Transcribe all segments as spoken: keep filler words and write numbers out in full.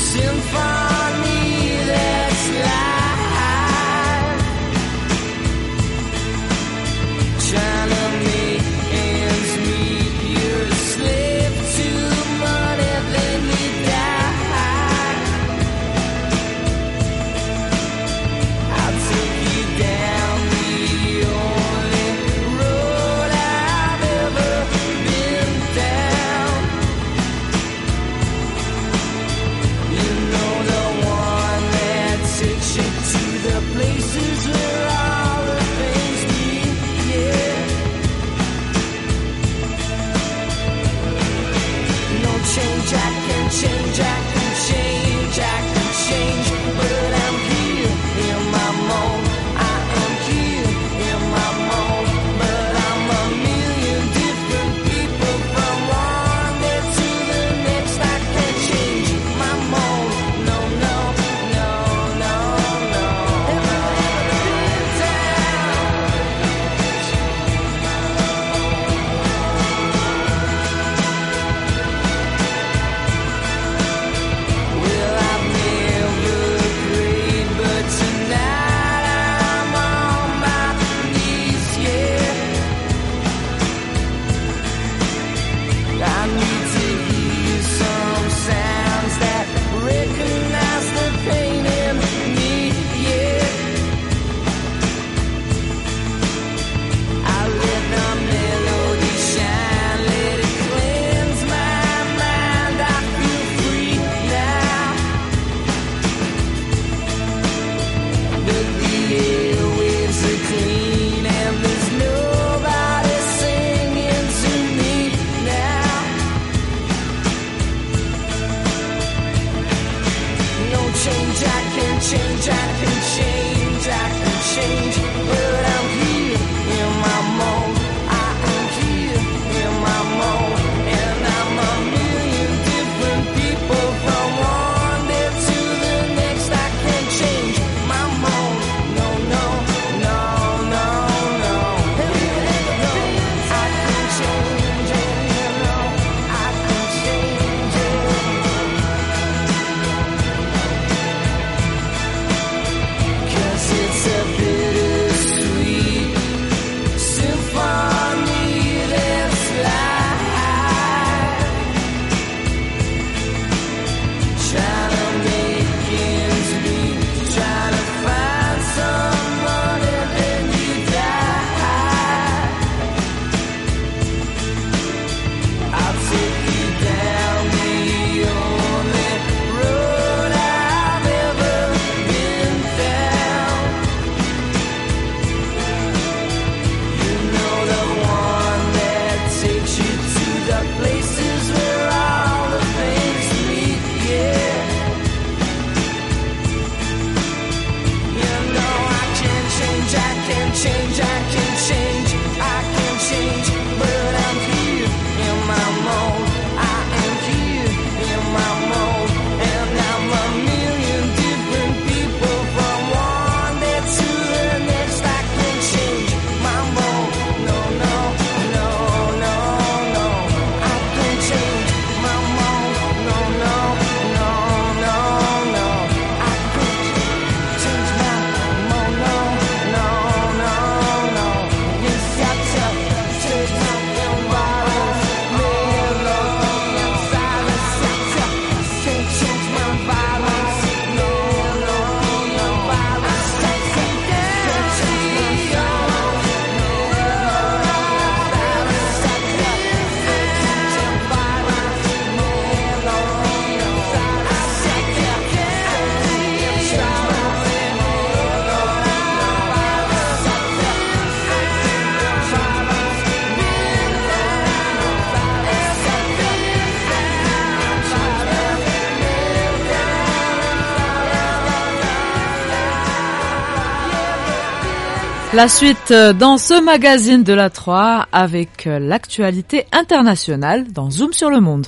La suite dans ce magazine de la trois avec l'actualité internationale dans Zoom sur le monde.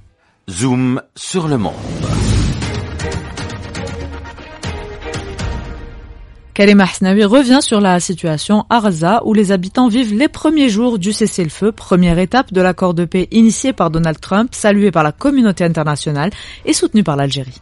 Zoom sur le monde. Karima Hasnaoui revient sur la situation à Gaza où les habitants vivent les premiers jours du cessez-le-feu, première étape de l'accord de paix initié par Donald Trump, salué par la communauté internationale et soutenu par l'Algérie.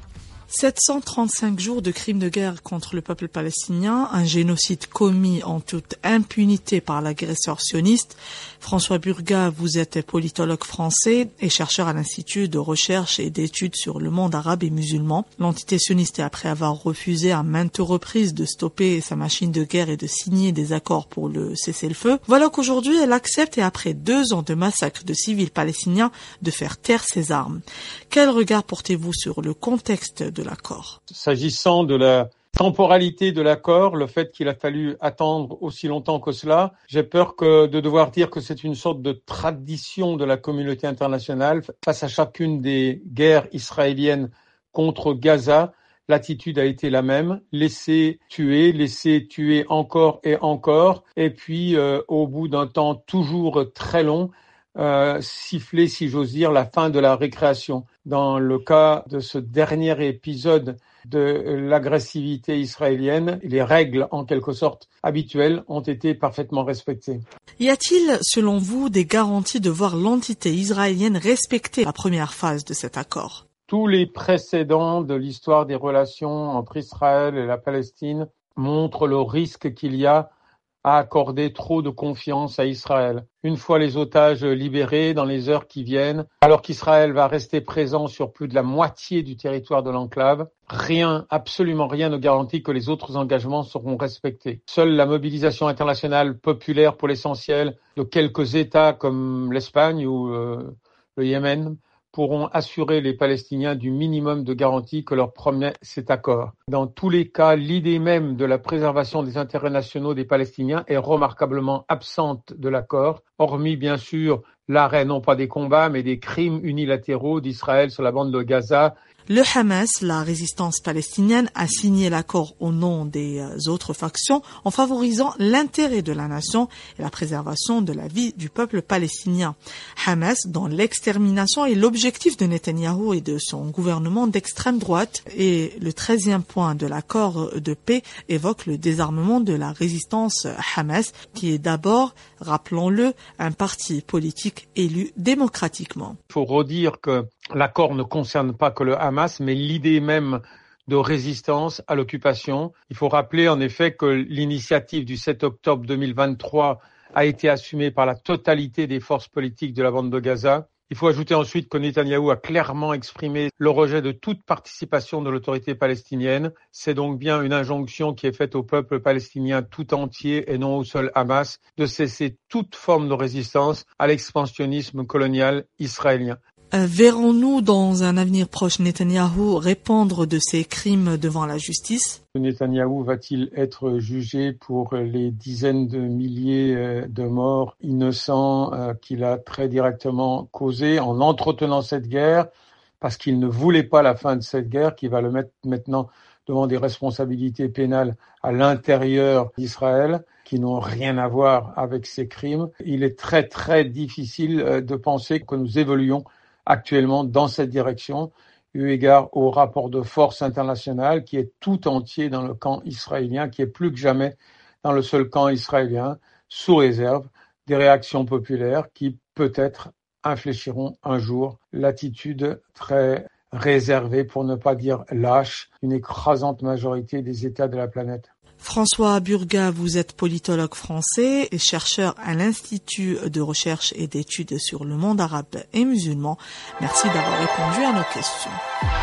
sept cent trente-cinq jours de crimes de guerre contre le peuple palestinien, un génocide commis en toute impunité par l'agresseur sioniste. François Burga, vous êtes politologue français et chercheur à l'Institut de recherche et d'études sur le monde arabe et musulman. L'entité sioniste, après avoir refusé à maintes reprises de stopper sa machine de guerre et de signer des accords pour le cessez-le-feu, voilà qu'aujourd'hui elle accepte, et après deux ans de massacre de civils palestiniens, de faire taire ses armes. Quel regard portez-vous sur le contexte de l'accord? S'agissant de la temporalité de l'accord, le fait qu'il a fallu attendre aussi longtemps que cela, j'ai peur que de devoir dire que c'est une sorte de tradition de la communauté internationale. Face à chacune des guerres israéliennes contre Gaza, l'attitude a été la même, laisser tuer, laisser tuer encore et encore, et puis euh, au bout d'un temps toujours très long, Euh, siffler, si j'ose dire, la fin de la récréation. Dans le cas de ce dernier épisode de l'agressivité israélienne, les règles, en quelque sorte, habituelles ont été parfaitement respectées. Y a-t-il, selon vous, des garanties de voir l'entité israélienne respecter la première phase de cet accord? Tous les précédents de l'histoire des relations entre Israël et la Palestine montrent le risque qu'il y a à accorder trop de confiance à Israël. Une fois les otages libérés dans les heures qui viennent, alors qu'Israël va rester présent sur plus de la moitié du territoire de l'enclave, rien, absolument rien ne garantit que les autres engagements seront respectés. Seule la mobilisation internationale populaire pour l'essentiel de quelques États comme l'Espagne ou euh, le Yémen pourront assurer les Palestiniens du minimum de garantie que leur promet cet accord. Dans tous les cas, l'idée même de la préservation des intérêts nationaux des Palestiniens est remarquablement absente de l'accord, hormis bien sûr l'arrêt non pas des combats mais des crimes unilatéraux d'Israël sur la bande de Gaza. Le Hamas, la résistance palestinienne, a signé l'accord au nom des autres factions en favorisant l'intérêt de la nation et la préservation de la vie du peuple palestinien. Hamas, dont l'extermination est l'objectif de Netanyahou et de son gouvernement d'extrême droite, et le treizième point de l'accord de paix évoque le désarmement de la résistance Hamas, qui est d'abord, rappelons-le, un parti politique élu démocratiquement. Il faut redire que l'accord ne concerne pas que le Hamas, mais l'idée même de résistance à l'occupation. Il faut rappeler en effet que l'initiative du sept octobre deux mille vingt-trois a été assumée par la totalité des forces politiques de la bande de Gaza. Il faut ajouter ensuite que Netanyahou a clairement exprimé le rejet de toute participation de l'autorité palestinienne. C'est donc bien une injonction qui est faite au peuple palestinien tout entier et non au seul Hamas de cesser toute forme de résistance à l'expansionnisme colonial israélien. Euh, verrons-nous dans un avenir proche Netanyahou répondre de ses crimes devant la justice? Netanyahou va-t-il être jugé pour les dizaines de milliers de morts innocents euh, qu'il a très directement causés en entretenant cette guerre, parce qu'il ne voulait pas la fin de cette guerre, qui va le mettre maintenant devant des responsabilités pénales à l'intérieur d'Israël, qui n'ont rien à voir avec ces crimes. Il est très très difficile de penser que nous évoluons actuellement dans cette direction, eu égard au rapport de force international qui est tout entier dans le camp israélien, qui est plus que jamais dans le seul camp israélien, sous réserve des réactions populaires qui peut-être infléchiront un jour l'attitude très réservée, pour ne pas dire lâche, une écrasante majorité des États de la planète. François Burga, vous êtes politologue français et chercheur à l'Institut de recherche et d'études sur le monde arabe et musulman. Merci d'avoir répondu à nos questions.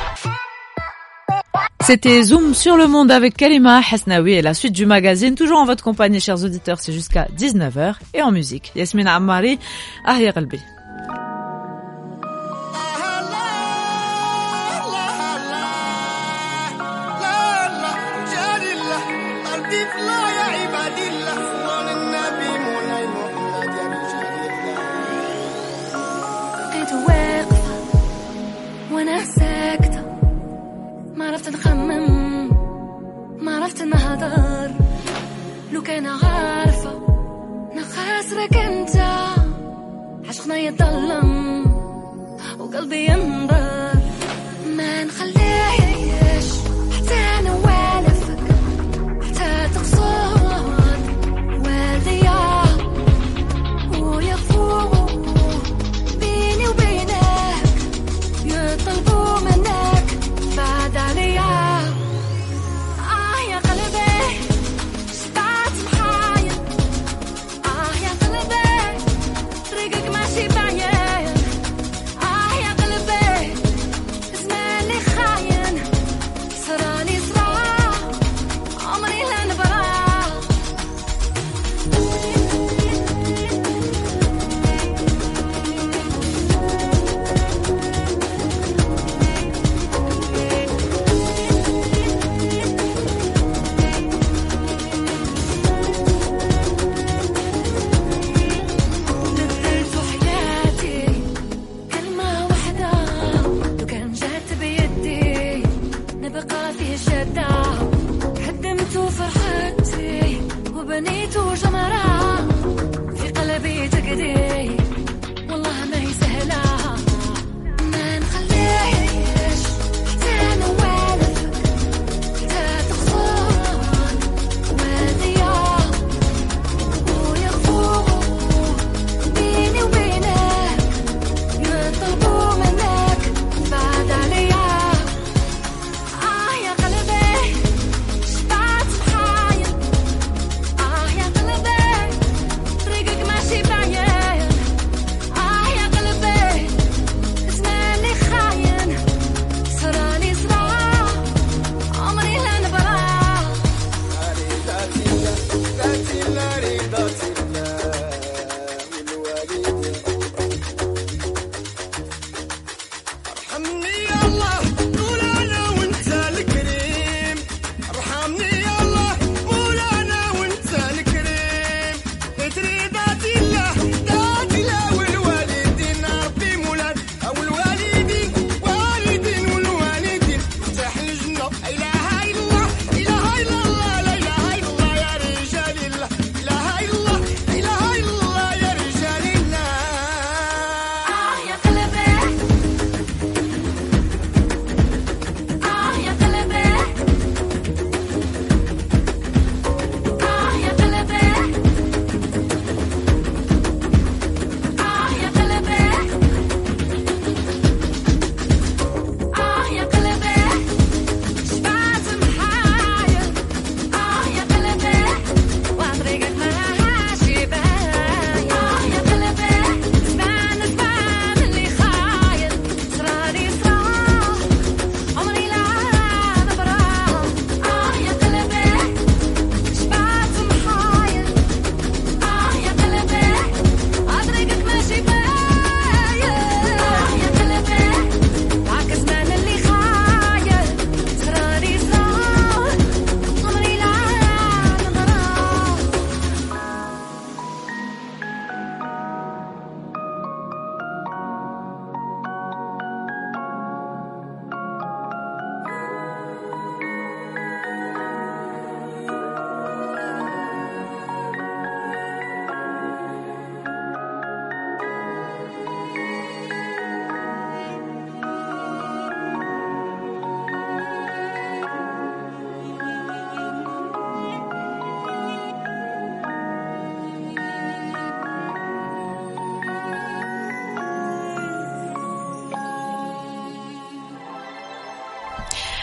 C'était Zoom sur le monde avec Kalima Hasnaoui et la suite du magazine. Toujours en votre compagnie, chers auditeurs, c'est jusqu'à dix-neuf heures. Et en musique, Yasmine Ammari, Ahya Qalbi. نخمم ما عرفت نهضر لو كان عارفة نخاسرك انت عشقنا يضلم وقلبي ينظر ما نخليش حتى نوالفك حتى تقصد والديا ويغفو بيني وبينك يطلبوا منك بعد عليا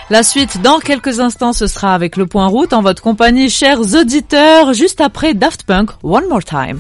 La suite dans quelques instants, ce sera avec le point route en votre compagnie, chers auditeurs, juste après Daft Punk, One More Time.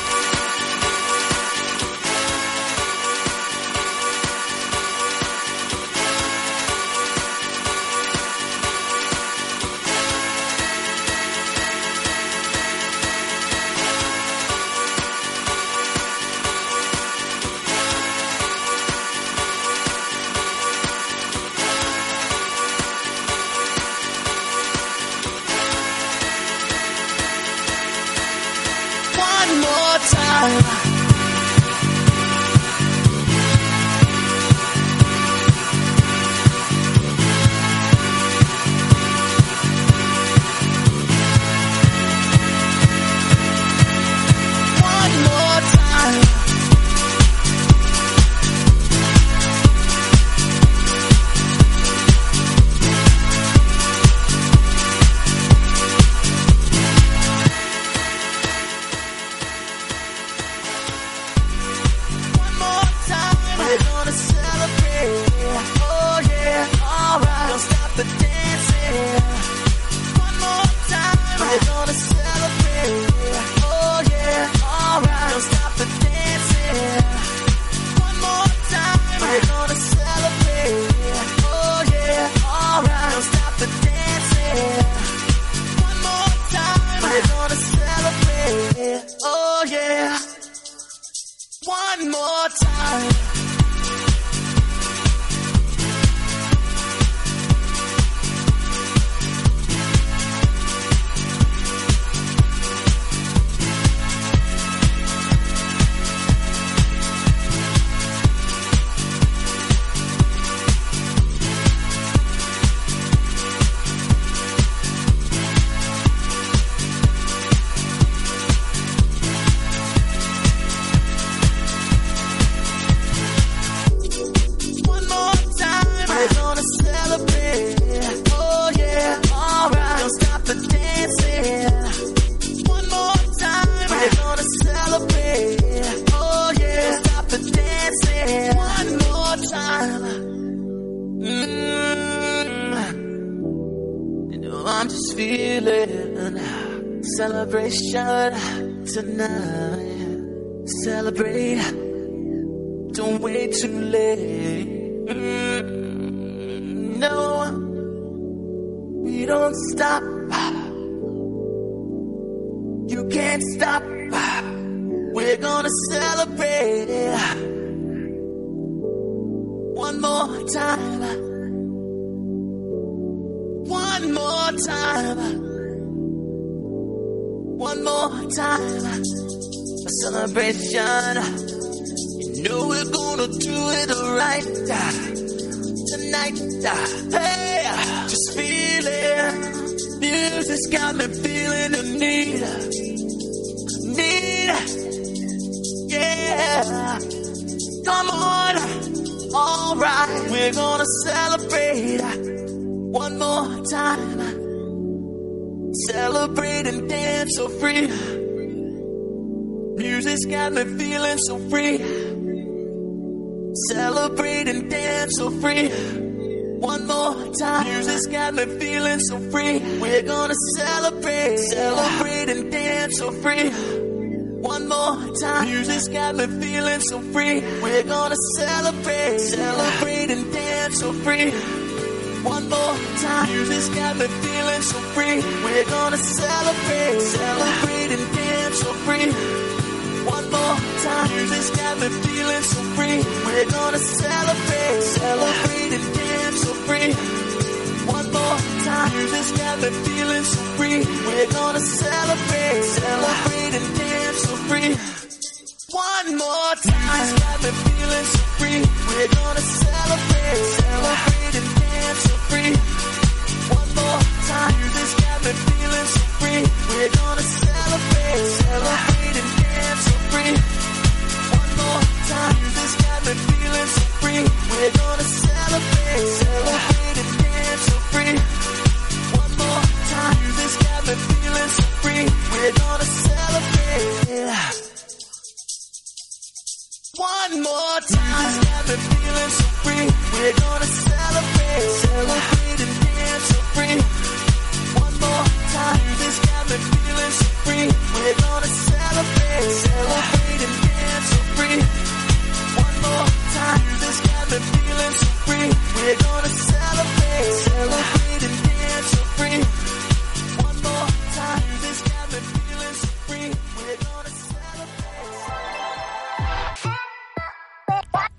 Celebration tonight. Celebrate. Don't wait too late. Mm, no, we don't stop. You can't stop. We're gonna celebrate. One more time. One more time. One more time, a celebration. You know we're gonna do it right tonight. Hey, just feel it. Music's got me feeling the need, need. Yeah, come on, all right. We're gonna celebrate one more time. Celebrate and dance so free. Music's got me feeling so free. Celebrate and dance so free. One more time. Music's got me feeling so free. We're gonna celebrate. Celebrate and dance so free. One more time. Music's got me feeling so free. We're gonna celebrate. Celebrate and dance so free. One more time. Music's got me feeling so free. We're gonna celebrate. Celebrate and dance so free. One more time. Music's got me feeling so free. We're gonna celebrate. Celebrate and dance so free. One more time. Music's got me feeling so free. We're gonna celebrate. Celebrate and dance so free. One more time. Music's got me feeling so free. We're gonna celebrate. Celebrate and dance so free. One more time. Music's got me feeling so free. We're gonna celebrate. Celebrate and dance so free. One more time. Music's got me feeling so free. We're gonna celebrate. Celebrate and dance so free. One more time. Music's got me feeling so free. We're gonna celebrate. One more time. Music's got me feeling so free. We're gonna celebrate. Celebrate and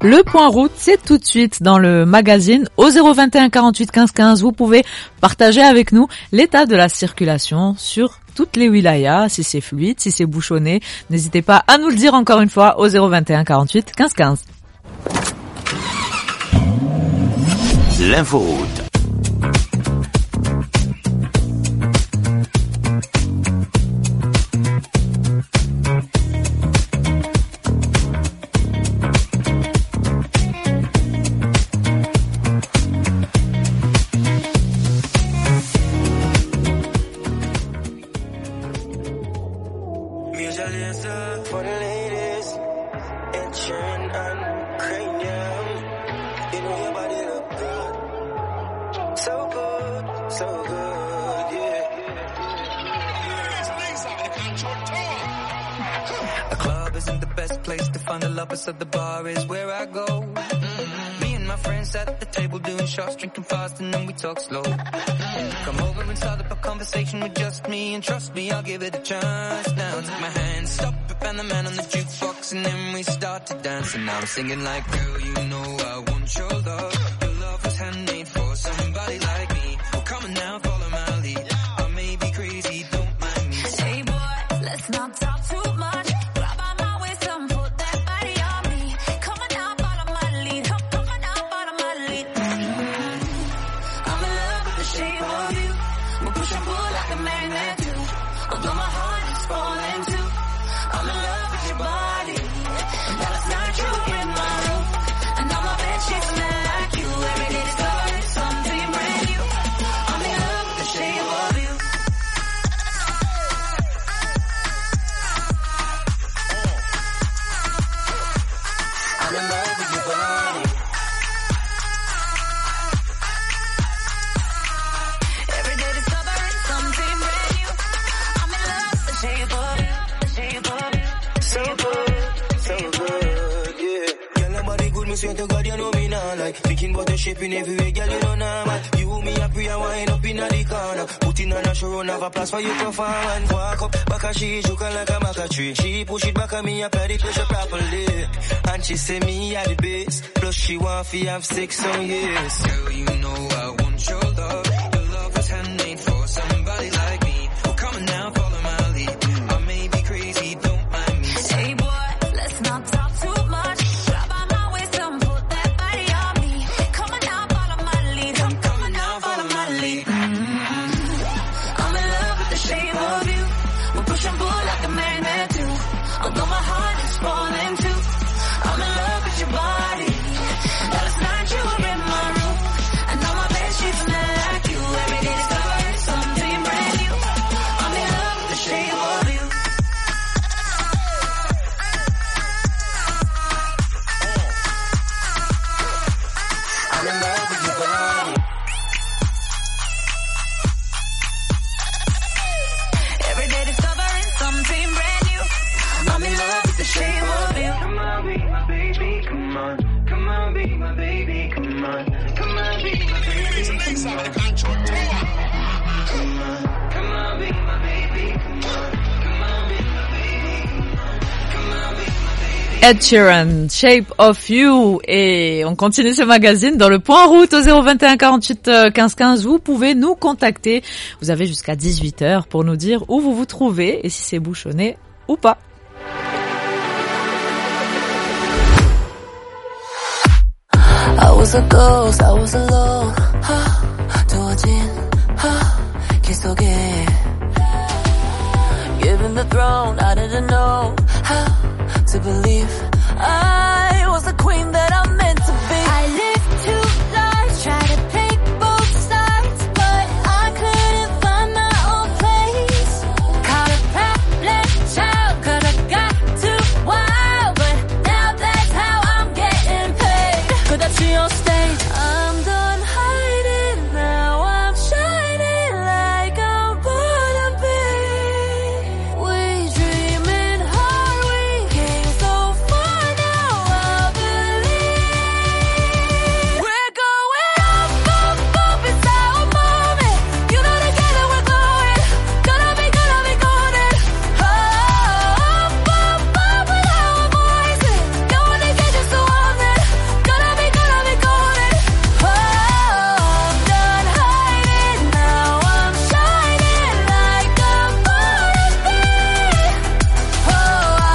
Le point route, c'est tout de suite dans le magazine au zéro vingt et un quarante-huit quinze quinze. Vous pouvez partager avec nous l'état de la circulation sur toutes les wilayas, si c'est fluide, si c'est bouchonné. N'hésitez pas à nous le dire encore une fois au zéro vingt et un quarante-huit quinze quinze. L'inforoute. Of the bar is where I go. Mm-hmm. Me and my friends at the table doing shots, drinking fast, and then we talk slow. And come over and start up a conversation with just me, and trust me, I'll give it a chance. Now take my hand, stop it, and the man on the jukebox, and then we start to dance. And now I'm singing like, girl, you know I want your love. Your love was handmade for somebody like me. Well, come on now, follow my lead. I may be crazy, don't mind me. Hey boy, let's not talk too much. Thinking about the shaping everywhere, girl, you know normal. You, me, I pray and wind up in the corner. Putting on a show, run have a place for you to perform. And walk up, back and she joke like a maca tree. She push it back at me, apply the pressure properly. And she say me at the base. Plus she want to have sex on years. Girl, you know I want your love. Your love was handmade for somebody like me. Well, come on now, follow my lead. I may be crazy, don't mind me. Hey boy, let's not talk too much. Although my heart is falling too, I'm in love with your body. Last night you were in my room, and now my bed sheets smell like you. Every day discovering something brand new. I'm in love with the shape of you. I'm in love with your body. Every day discovering something brand new. I'm in love with the shape of you. Come on, be my baby, come on. Come on, be my baby, come on. Come on, be my baby, come on. Come on, come on, be my baby, come on. Come on, be my baby, come on. Come on, be my baby. Ed Sheeran, Shape of You. Et on continue ce magazine dans le point route au zéro vingt et un quarante-huit quinze quinze. Vous pouvez nous contacter. Vous avez jusqu'à dix-huit heures pour nous dire où vous vous trouvez et si c'est bouchonné ou pas. I was a ghost, I was alone. 하, 두어진 하, 길 속에. Given the throne, I didn't know how to believe I was the queen that I'm meant to be. I lived two lives, tried to pick both sides, but I couldn't find my own place. Caught a problem child, could have got too wild, but now that's how I'm getting paid. 끝없이 on stage, I'm done hiding, now I'm shining like I'm born to be. We dreaming hard, we came so far, now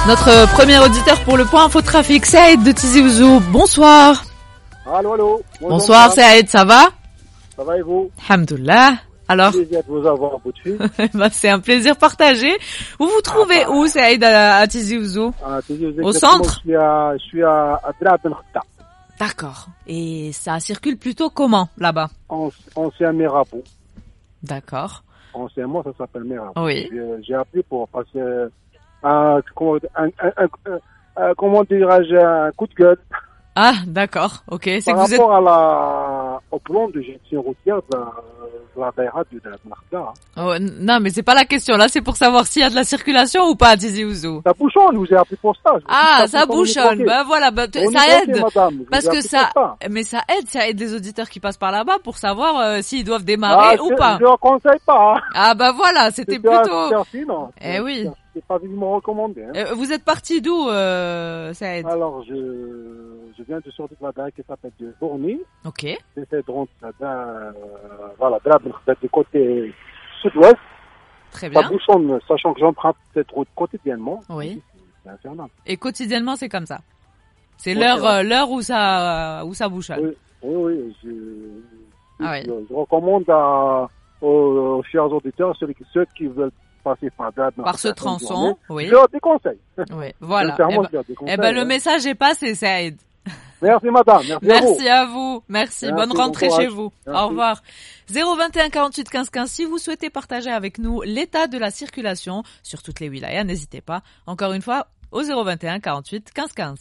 Notre premier auditeur pour le point info trafic, Saïd de Tizi Ouzou. Bonsoir. Allô, allô. Bonjour, Bonsoir Saïd, ça va? Ça va et vous? Alhamdoulilah. Alors? Plaisir de vous avoir en bout de fil. bah, c'est un plaisir partagé. Vous vous trouvez ah, bah. où Saïd à, à Tizi Ouzou? À Tizi Ouzou. Au centre? Je suis à, je suis à, à Drab Ben Khata. D'accord. Et ça circule plutôt comment là-bas? Ancien Mirabeau. D'accord. Anciennement, ça s'appelle Mirabeau. Oui. J'ai, j'ai appelé pour passer un, comment, un, un, un, un, un, comment dirais-je, un coup de gueule. Ah, d'accord. Ok. C'est Par que vous rapport êtes... à la, au plan de gestion routière de la, de la Daïra de la Marca. Oh, non, mais c'est pas la question. Là, c'est pour savoir s'il y a de la circulation ou pas à Tizi Ouzou. Ça bouchonne, vous avez appelé pour ça. Ah, ça bouchonne. Ben voilà, ben, on ça aide. Madame, parce que ça, mais ça aide, ça aide les auditeurs qui passent par là-bas pour savoir euh, s'ils doivent démarrer ah, ou pas. Je ne conseille pas. Hein. Ah, bah voilà, c'était c'est plutôt... Merci, non. Eh oui. C'est pas vivement recommandé. Hein. Euh, vous êtes parti d'où, euh, Saïd? Alors, je, je viens de sortir de la Daïra qui s'appelle de Bourni. Ok. J'essaie de rentrer euh, voilà, du côté sud-ouest. Très bien. Ça bouchonne, sachant que j'emprunte cette route quotidiennement. Oui. C'est infernal. Et quotidiennement, c'est comme ça. C'est oui, l'heure, euh, l'heure où ça, où ça bouchonne. Oui, oui, oui. Je, ah oui. je, je recommande à, aux, aux chers auditeurs, ceux, ceux qui veulent passer par, par ce tronçon, oui. Je leur déconseille. Oui, voilà. Eh ben, eh ben, le message est passé, Saïd. Merci madame, merci, merci à vous. À vous. Merci, merci, bonne rentrée bon chez vous. Merci. Au revoir. zéro vingt et un quarante-huit quinze quinze, si vous souhaitez partager avec nous l'état de la circulation sur toutes les wilayas, n'hésitez pas. Encore une fois, au zéro vingt et un quarante-huit quinze quinze.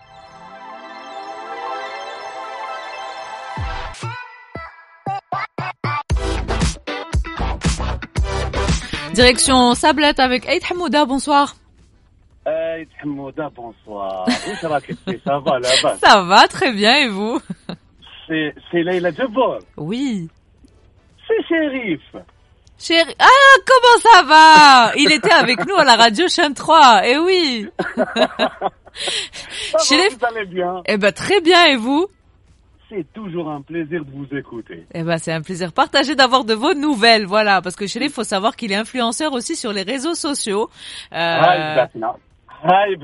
Direction Sablette avec Aïd Hamouda, bonsoir. Aïd Hamouda, bonsoir. Ça va, ça va là-bas? Ça va, très bien, et vous? C'est, c'est Leïla Djabbar. Oui. C'est Chérif. Chérif. Ah, comment ça va? Il était avec nous à la radio Chaîne trois, eh oui. Chérif. Vous allez bien? Eh ben, très bien, et vous? C'est toujours un plaisir de vous écouter. Eh ben, c'est un plaisir partagé d'avoir de vos nouvelles, voilà. Parce que Chérif, il faut savoir qu'il est influenceur aussi sur les réseaux sociaux. Euh... Ah, Eh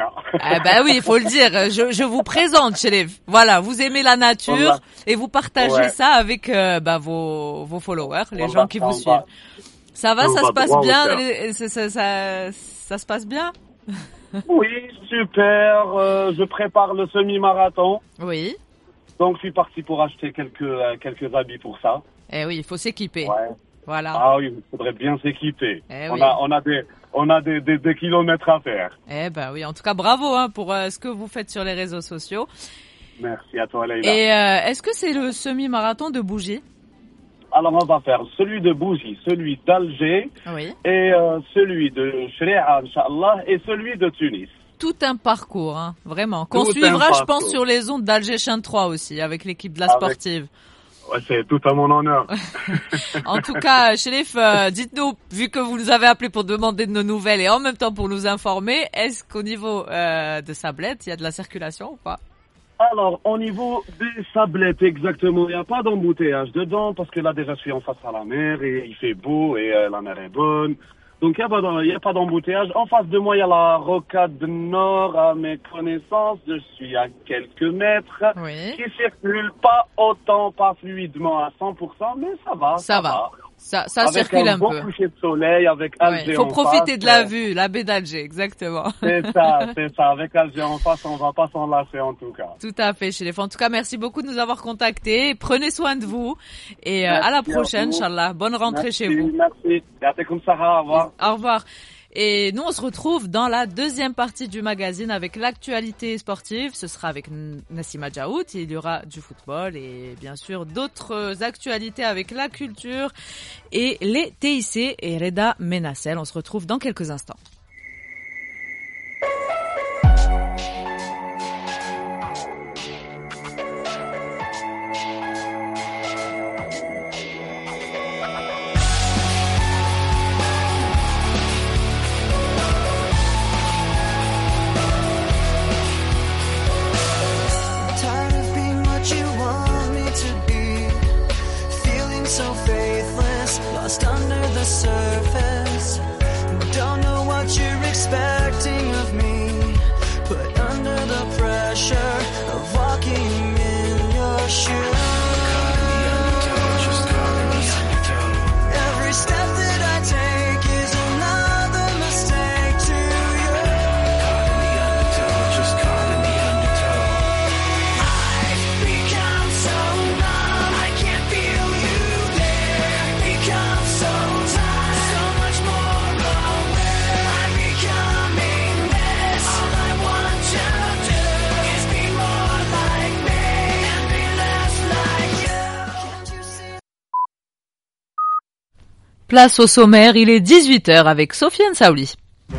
ben oui, il faut le dire. Je, je vous présente, Chérif. Voilà, vous aimez la nature voilà. Et vous partagez ouais. ça avec euh, bah, vos, vos followers, les on gens va, qui vous suivent. Va. Ça va, on ça va se passe bien les, ça, ça, ça, ça se passe bien? Oui, super. Euh, je prépare le semi-marathon. Oui. Donc, je suis parti pour acheter quelques, euh, quelques habits pour ça. Eh oui, il faut s'équiper. Ouais. Voilà. Ah oui, il faudrait bien s'équiper. Eh on, oui. a, on a des, on a des, des, des kilomètres à faire. Eh ben oui, en tout cas, bravo hein, pour euh, ce que vous faites sur les réseaux sociaux. Merci à toi, Leïla. Et euh, est-ce que c'est le semi-marathon de Bougie? Alors, on va faire celui de Bougie, celui d'Alger, oui. et euh, celui de Shri'a, Inch'Allah, et celui de Tunis. Tout un parcours, hein, vraiment. Qu'on tout suivra, je pense, sur les ondes d'Alger Chaîne trois aussi, avec l'équipe de la avec... sportive. Ouais, c'est tout à mon honneur. En tout cas, Chérif, euh, dites-nous, vu que vous nous avez appelé pour demander de nos nouvelles et en même temps pour nous informer, est-ce qu'au niveau euh, de Sablette, il y a de la circulation ou pas? Alors, au niveau des Sablettes, exactement, il n'y a pas d'embouteillage dedans parce que là, déjà, je suis en face à la mer et il fait beau et euh, la mer est bonne. Donc, il n'y a, a pas d'embouteillage. En face de moi, il y a la rocade nord. À mes connaissances, je suis à quelques mètres. Oui. Qui circule pas autant, pas fluidement à cent pour cent, mais ça va. Ça, ça va. va. Ça, ça avec circule un, un bon peu. Coucher de soleil, avec Alger Il faut en profiter face, de la euh... vue, la baie d'Alger, exactement. C'est ça, c'est ça. Avec Alger en face, on va pas s'en lasser en tout cas. Tout à fait, Chérif. En tout cas, merci beaucoup de nous avoir contactés. Prenez soin de vous. Et euh, à la prochaine, Inch'Allah. Bonne rentrée merci, chez vous. Merci. Merci. Au revoir. Au revoir. Et nous, on se retrouve dans la deuxième partie du magazine avec l'actualité sportive. Ce sera avec Nassima Djaout. Il y aura du football et bien sûr d'autres actualités avec la culture et les T I C et Reda Menassel. On se retrouve dans quelques instants. Under the surface, don't know what you're expecting of me. Place au sommaire, il est dix-huit heures avec Sofiane Saouli.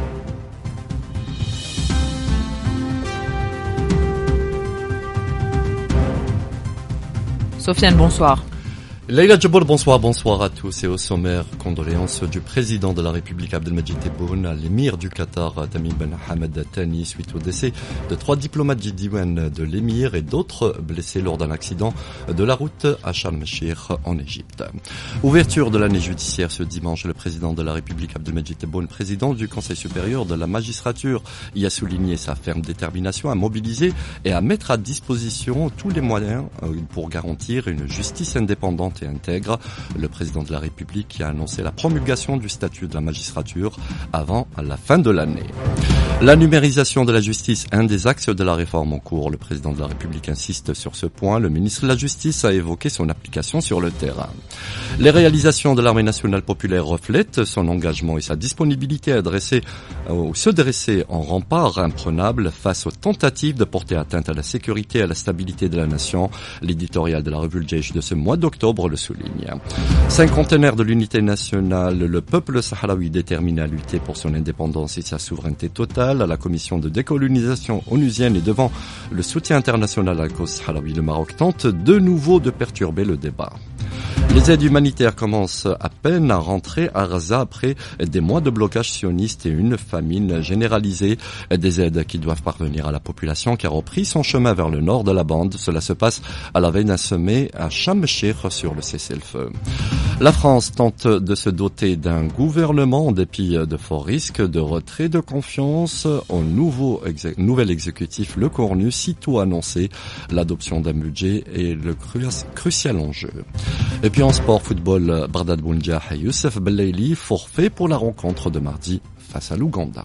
Sofiane, bonsoir. Leïla Djabour, bonsoir, bonsoir à tous. Et au sommaire, condoléances du président de la République Abdelmajid Tebboune à l'émir du Qatar Tamim Ben Hamed Thani suite au décès de trois diplomates du Diwan de l'émir et d'autres blessés lors d'un accident de la route à Sharm el-Sheikh en Égypte. Ouverture de l'année judiciaire ce dimanche. Le président de la République Abdelmajid Tebboune, président du Conseil supérieur de la magistrature, y a souligné sa ferme détermination à mobiliser et à mettre à disposition tous les moyens pour garantir une justice indépendante et intègre. Le président de la République qui a annoncé la promulgation du statut de la magistrature avant la fin de l'année. La numérisation de la justice, un des axes de la réforme en cours. Le président de la République insiste sur ce point. Le ministre de la Justice a évoqué son application sur le terrain. Les réalisations de l'armée nationale populaire reflètent son engagement et sa disponibilité à dresser, ou se dresser en rempart imprenable face aux tentatives de porter atteinte à la sécurité et à la stabilité de la nation. L'éditorial de la revue Le Jaish de ce mois d'octobre le souligne. Cinquantenaire de l'unité nationale, le peuple sahraoui déterminé à lutter pour son indépendance et sa souveraineté totale. À la commission de décolonisation onusienne et devant le soutien international à la cause sahraoui, le Maroc tente de nouveau de perturber le débat. Les aides humanitaires commencent à peine à rentrer à Gaza après des mois de blocage sioniste et une famine généralisée. Des aides qui doivent parvenir à la population qui a repris son chemin vers le nord de la bande. Cela se passe à la veille d'un sommet à Sharm el-Sheikh sur le cessez-le-feu. La France tente de se doter d'un gouvernement en dépit de forts risques de retrait de confiance au nouveau exé- nouvel exécutif Le Cornu, sitôt annoncé. L'adoption d'un budget est le cru- crucial enjeu. Et puis en sport, football, Bardad Bounjah et Youssef Bellaili, forfait pour la rencontre de mardi face à l'Ouganda.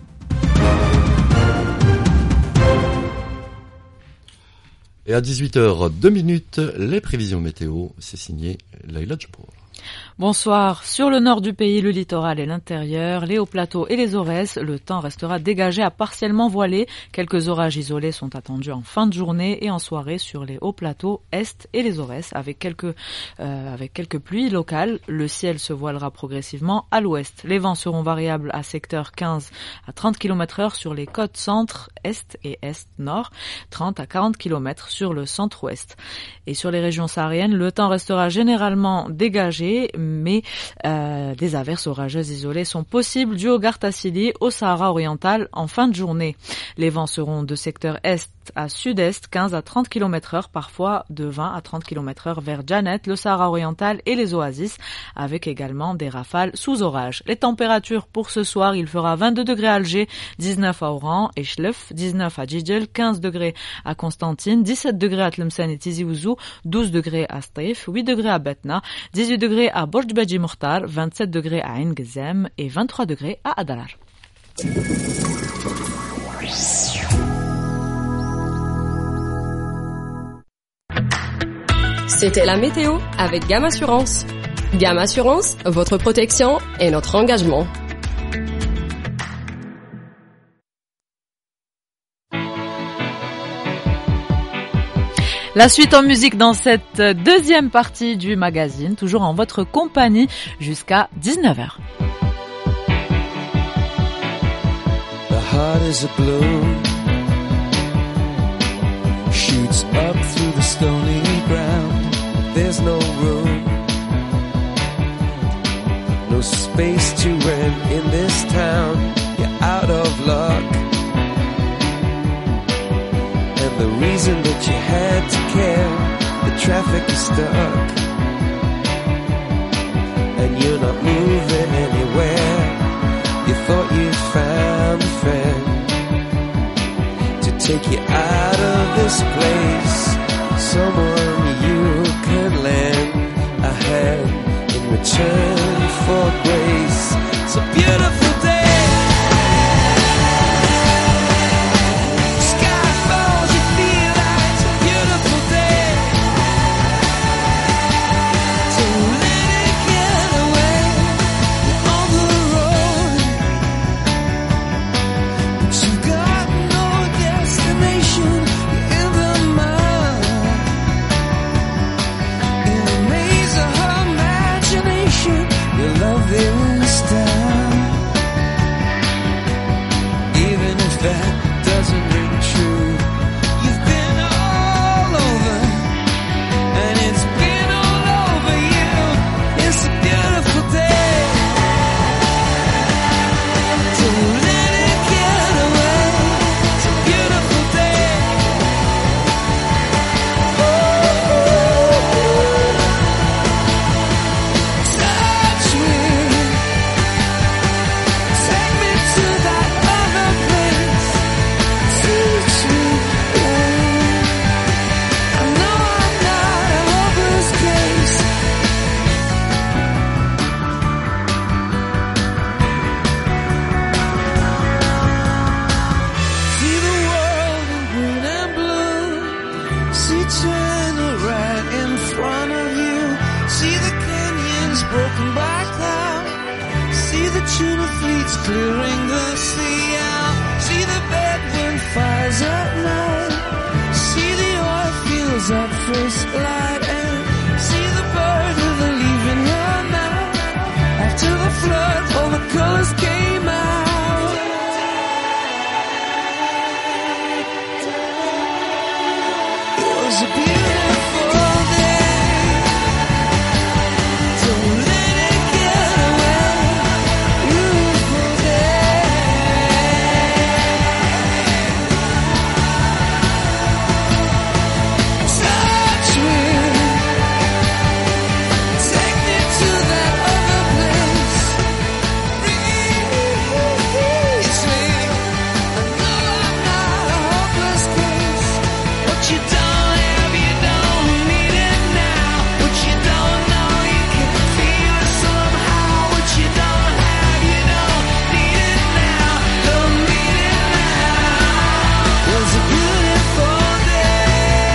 Et à dix-huit heures deux minutes, les prévisions météo, c'est signé Leïla Djabour. Bonsoir. Sur le nord du pays, le littoral et l'intérieur, les hauts plateaux et les Aurès, le temps restera dégagé à partiellement voilé. Quelques orages isolés sont attendus en fin de journée et en soirée sur les hauts plateaux est et les Aurès avec quelques euh, avec quelques pluies locales. Le ciel se voilera progressivement à l'ouest. Les vents seront variables à secteur quinze à trente kilomètres heure sur les côtes centre, est et est-nord, trente à quarante kilomètres sur le centre-ouest. Et sur les régions sahariennes, le temps restera généralement dégagé, mais euh, des averses orageuses isolées sont possibles dues au Gartassili, au Sahara oriental en fin de journée. Les vents seront de secteur est à sud-est, quinze à trente kilomètres heure, parfois de vingt à trente kilomètres heure vers Djanet, le Sahara oriental et les oasis, avec également des rafales sous orage. Les températures pour ce soir, il fera vingt-deux degrés à Alger, dix-neuf à Oran et Chlef, dix-neuf à Djidjel, quinze degrés à Constantine, dix-sept degrés à Tlemcen et Tizi Ouzou, douze degrés à Stif, huit degrés à Betna, dix-huit degrés à Borj Badji Mokhtar, vingt-sept degrés à Ain Ghazem et vingt-trois degrés à Adalar. C'était la météo avec Gamme Assurance. Gamme Assurance, votre protection et notre engagement. La suite en musique dans cette deuxième partie du magazine, toujours en votre compagnie jusqu'à dix-neuf heures. The heart is a balloon, shoots up through the stony ground. There's no room, no space to rent in this town. You're out of luck, and the reason that you had to care, the traffic is stuck, and you're not moving anywhere. You thought you'd found a friend to take you out of this place, someone you could lend a hand in return for grace. It's a beautiful day. Sky falls, you feel like it's a beautiful day. So let it get away on the road, but you got no destination. You're in the mud, in the maze of her imagination. Your love broken by cloud. See the tuna fleets clearing the sea out. See the bedroom fires at night. See the oil fields at first light. And see the bird with a leaf in her mouth. After the flood, all the colors came out. It was a beautiful day. Don't let it get away. Beautiful day. Touch me. Take me to that other place. Release me. I know I'm not a hopeless case. What you don't have, you don't need it now. What you don't know, you can feel it somehow. What you don't have, you don't need it now. Don't need it now. It was a beautiful day.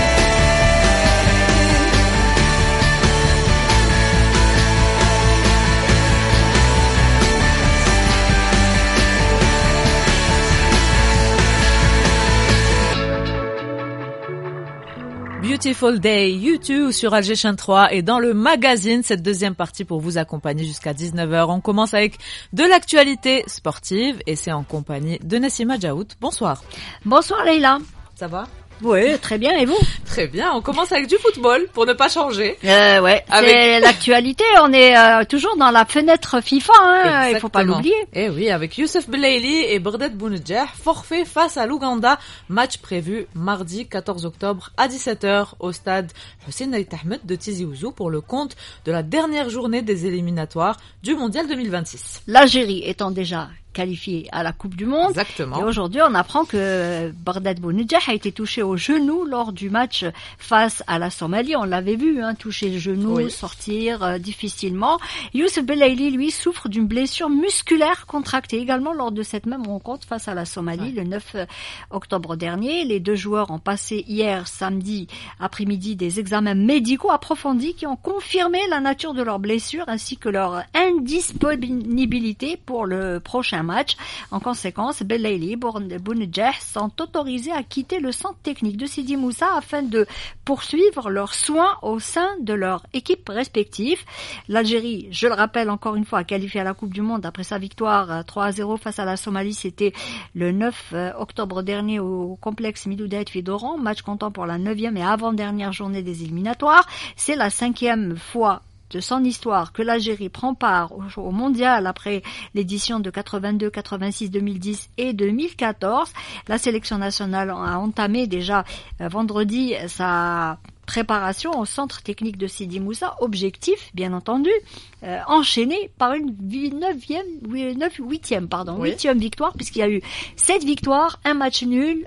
Beautiful Day, U deux sur Alger Chaîne trois et dans le magazine, cette deuxième partie pour vous accompagner jusqu'à dix-neuf heures. On commence avec de l'actualité sportive et c'est en compagnie de Nassima Djaout. Bonsoir. Bonsoir Leïla. Ça va? Oui, très bien, et vous? Très bien, on commence avec du football pour ne pas changer. Euh, ouais, Avec- c'est l'actualité, on est euh, toujours dans la fenêtre FIFA, hein, il faut pas Exactement. l'oublier. Eh oui, avec Youssef Belaili et Bernard Bounedjah, forfait face à l'Ouganda. Match prévu mardi quatorze octobre à dix-sept heures au stade Hussein Ait Ahmed de Tizi Ouzou pour le compte de la dernière journée des éliminatoires du Mondial deux mille vingt-six. L'Algérie étant déjà qualifiée à la Coupe du Monde. Exactement. Et aujourd'hui, on apprend que Bernard Bounedjah a été touché au genou lors du match face à la Somalie. On l'avait vu, hein, toucher le genou, Oui. sortir euh, difficilement. Youssef Belaili, lui, souffre d'une blessure musculaire contractée également lors de cette même rencontre face à la Somalie le neuf octobre dernier. Les deux joueurs ont passé hier, samedi après-midi, des examens médicaux approfondis qui ont confirmé la nature de leur blessure ainsi que leur indisponibilité pour le prochain match. En conséquence, Belaili et Bounedjah sont autorisés à quitter le centre technique de Sidi Moussa afin de poursuivre leurs soins au sein de leur équipe respective. L'Algérie, je le rappelle encore une fois, a qualifié à la Coupe du Monde après sa victoire trois à zéro face à la Somalie. C'était le neuf octobre dernier au complexe Miloudet Fidoran, match comptant pour la neuvième et avant-dernière journée des éliminatoires. C'est la cinquième fois de son histoire que l'Algérie prend part au, au mondial après l'édition de quatre-vingt-deux, quatre-vingt-six, deux mille dix et deux mille quatorze. La sélection nationale a entamé déjà euh, vendredi sa préparation au centre technique de Sidi Moussa. Objectif, bien entendu, euh, enchaîné par une neuvième, neuf, huitième, pardon, Oui. huitième victoire, puisqu'il y a eu sept victoires, un match nul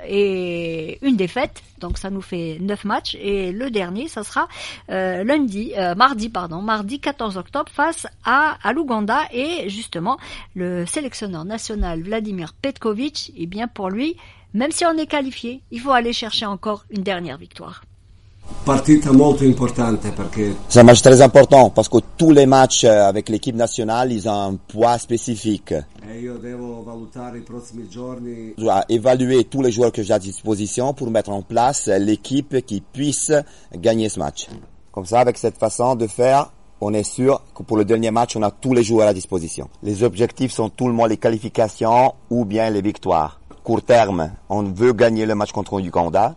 et une défaite. Donc ça nous fait neuf matchs. Et le dernier, ça sera euh, lundi, euh, mardi, pardon, mardi quatorze octobre face à, à l'Ouganda. Et justement, le sélectionneur national Vladimir Petkovic, eh bien pour lui, même si on est qualifié, il faut aller chercher encore une dernière victoire. Partita molto importante perché C'est un match très important parce que tous les matchs avec l'équipe nationale, ils ont un poids spécifique. e io devo valutare i prossimi giorni. Je dois évaluer tous les joueurs que j'ai à disposition pour mettre en place l'équipe qui puisse gagner ce match. Comme ça, avec cette façon de faire, on est sûr que pour le dernier match, on a tous les joueurs à disposition. Les objectifs sont tout le monde les qualifications ou bien les victoires. Court terme, on veut gagner le match contre l'Ouganda.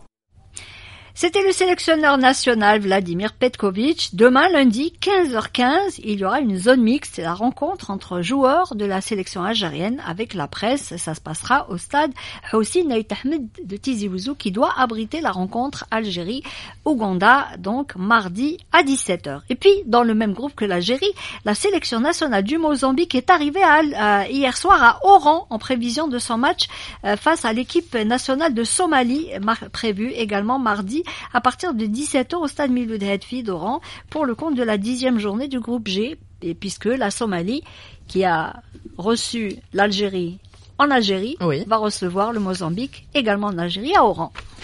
C'était le sélectionneur national Vladimir Petkovic. Demain, lundi, quinze heures quinze, il y aura une zone mixte, la rencontre entre joueurs de la sélection algérienne avec la presse. Ça se passera au stade Hussein Ait Ahmed de Tizi Ouzou qui doit abriter la rencontre Algérie-Ouganda, donc mardi à dix-sept heures. Et puis, dans le même groupe que l'Algérie, la sélection nationale du Mozambique est arrivée à, à, hier soir à Oran en prévision de son match euh, face à l'équipe nationale de Somalie, mar- prévu également mardi à partir de dix-sept heures au stade Miloudet d'Oran pour le compte de la dixième journée du groupe G, et puisque la Somalie, qui a reçu l'Algérie en Algérie, oui. va recevoir le Mozambique également en Algérie à Oran.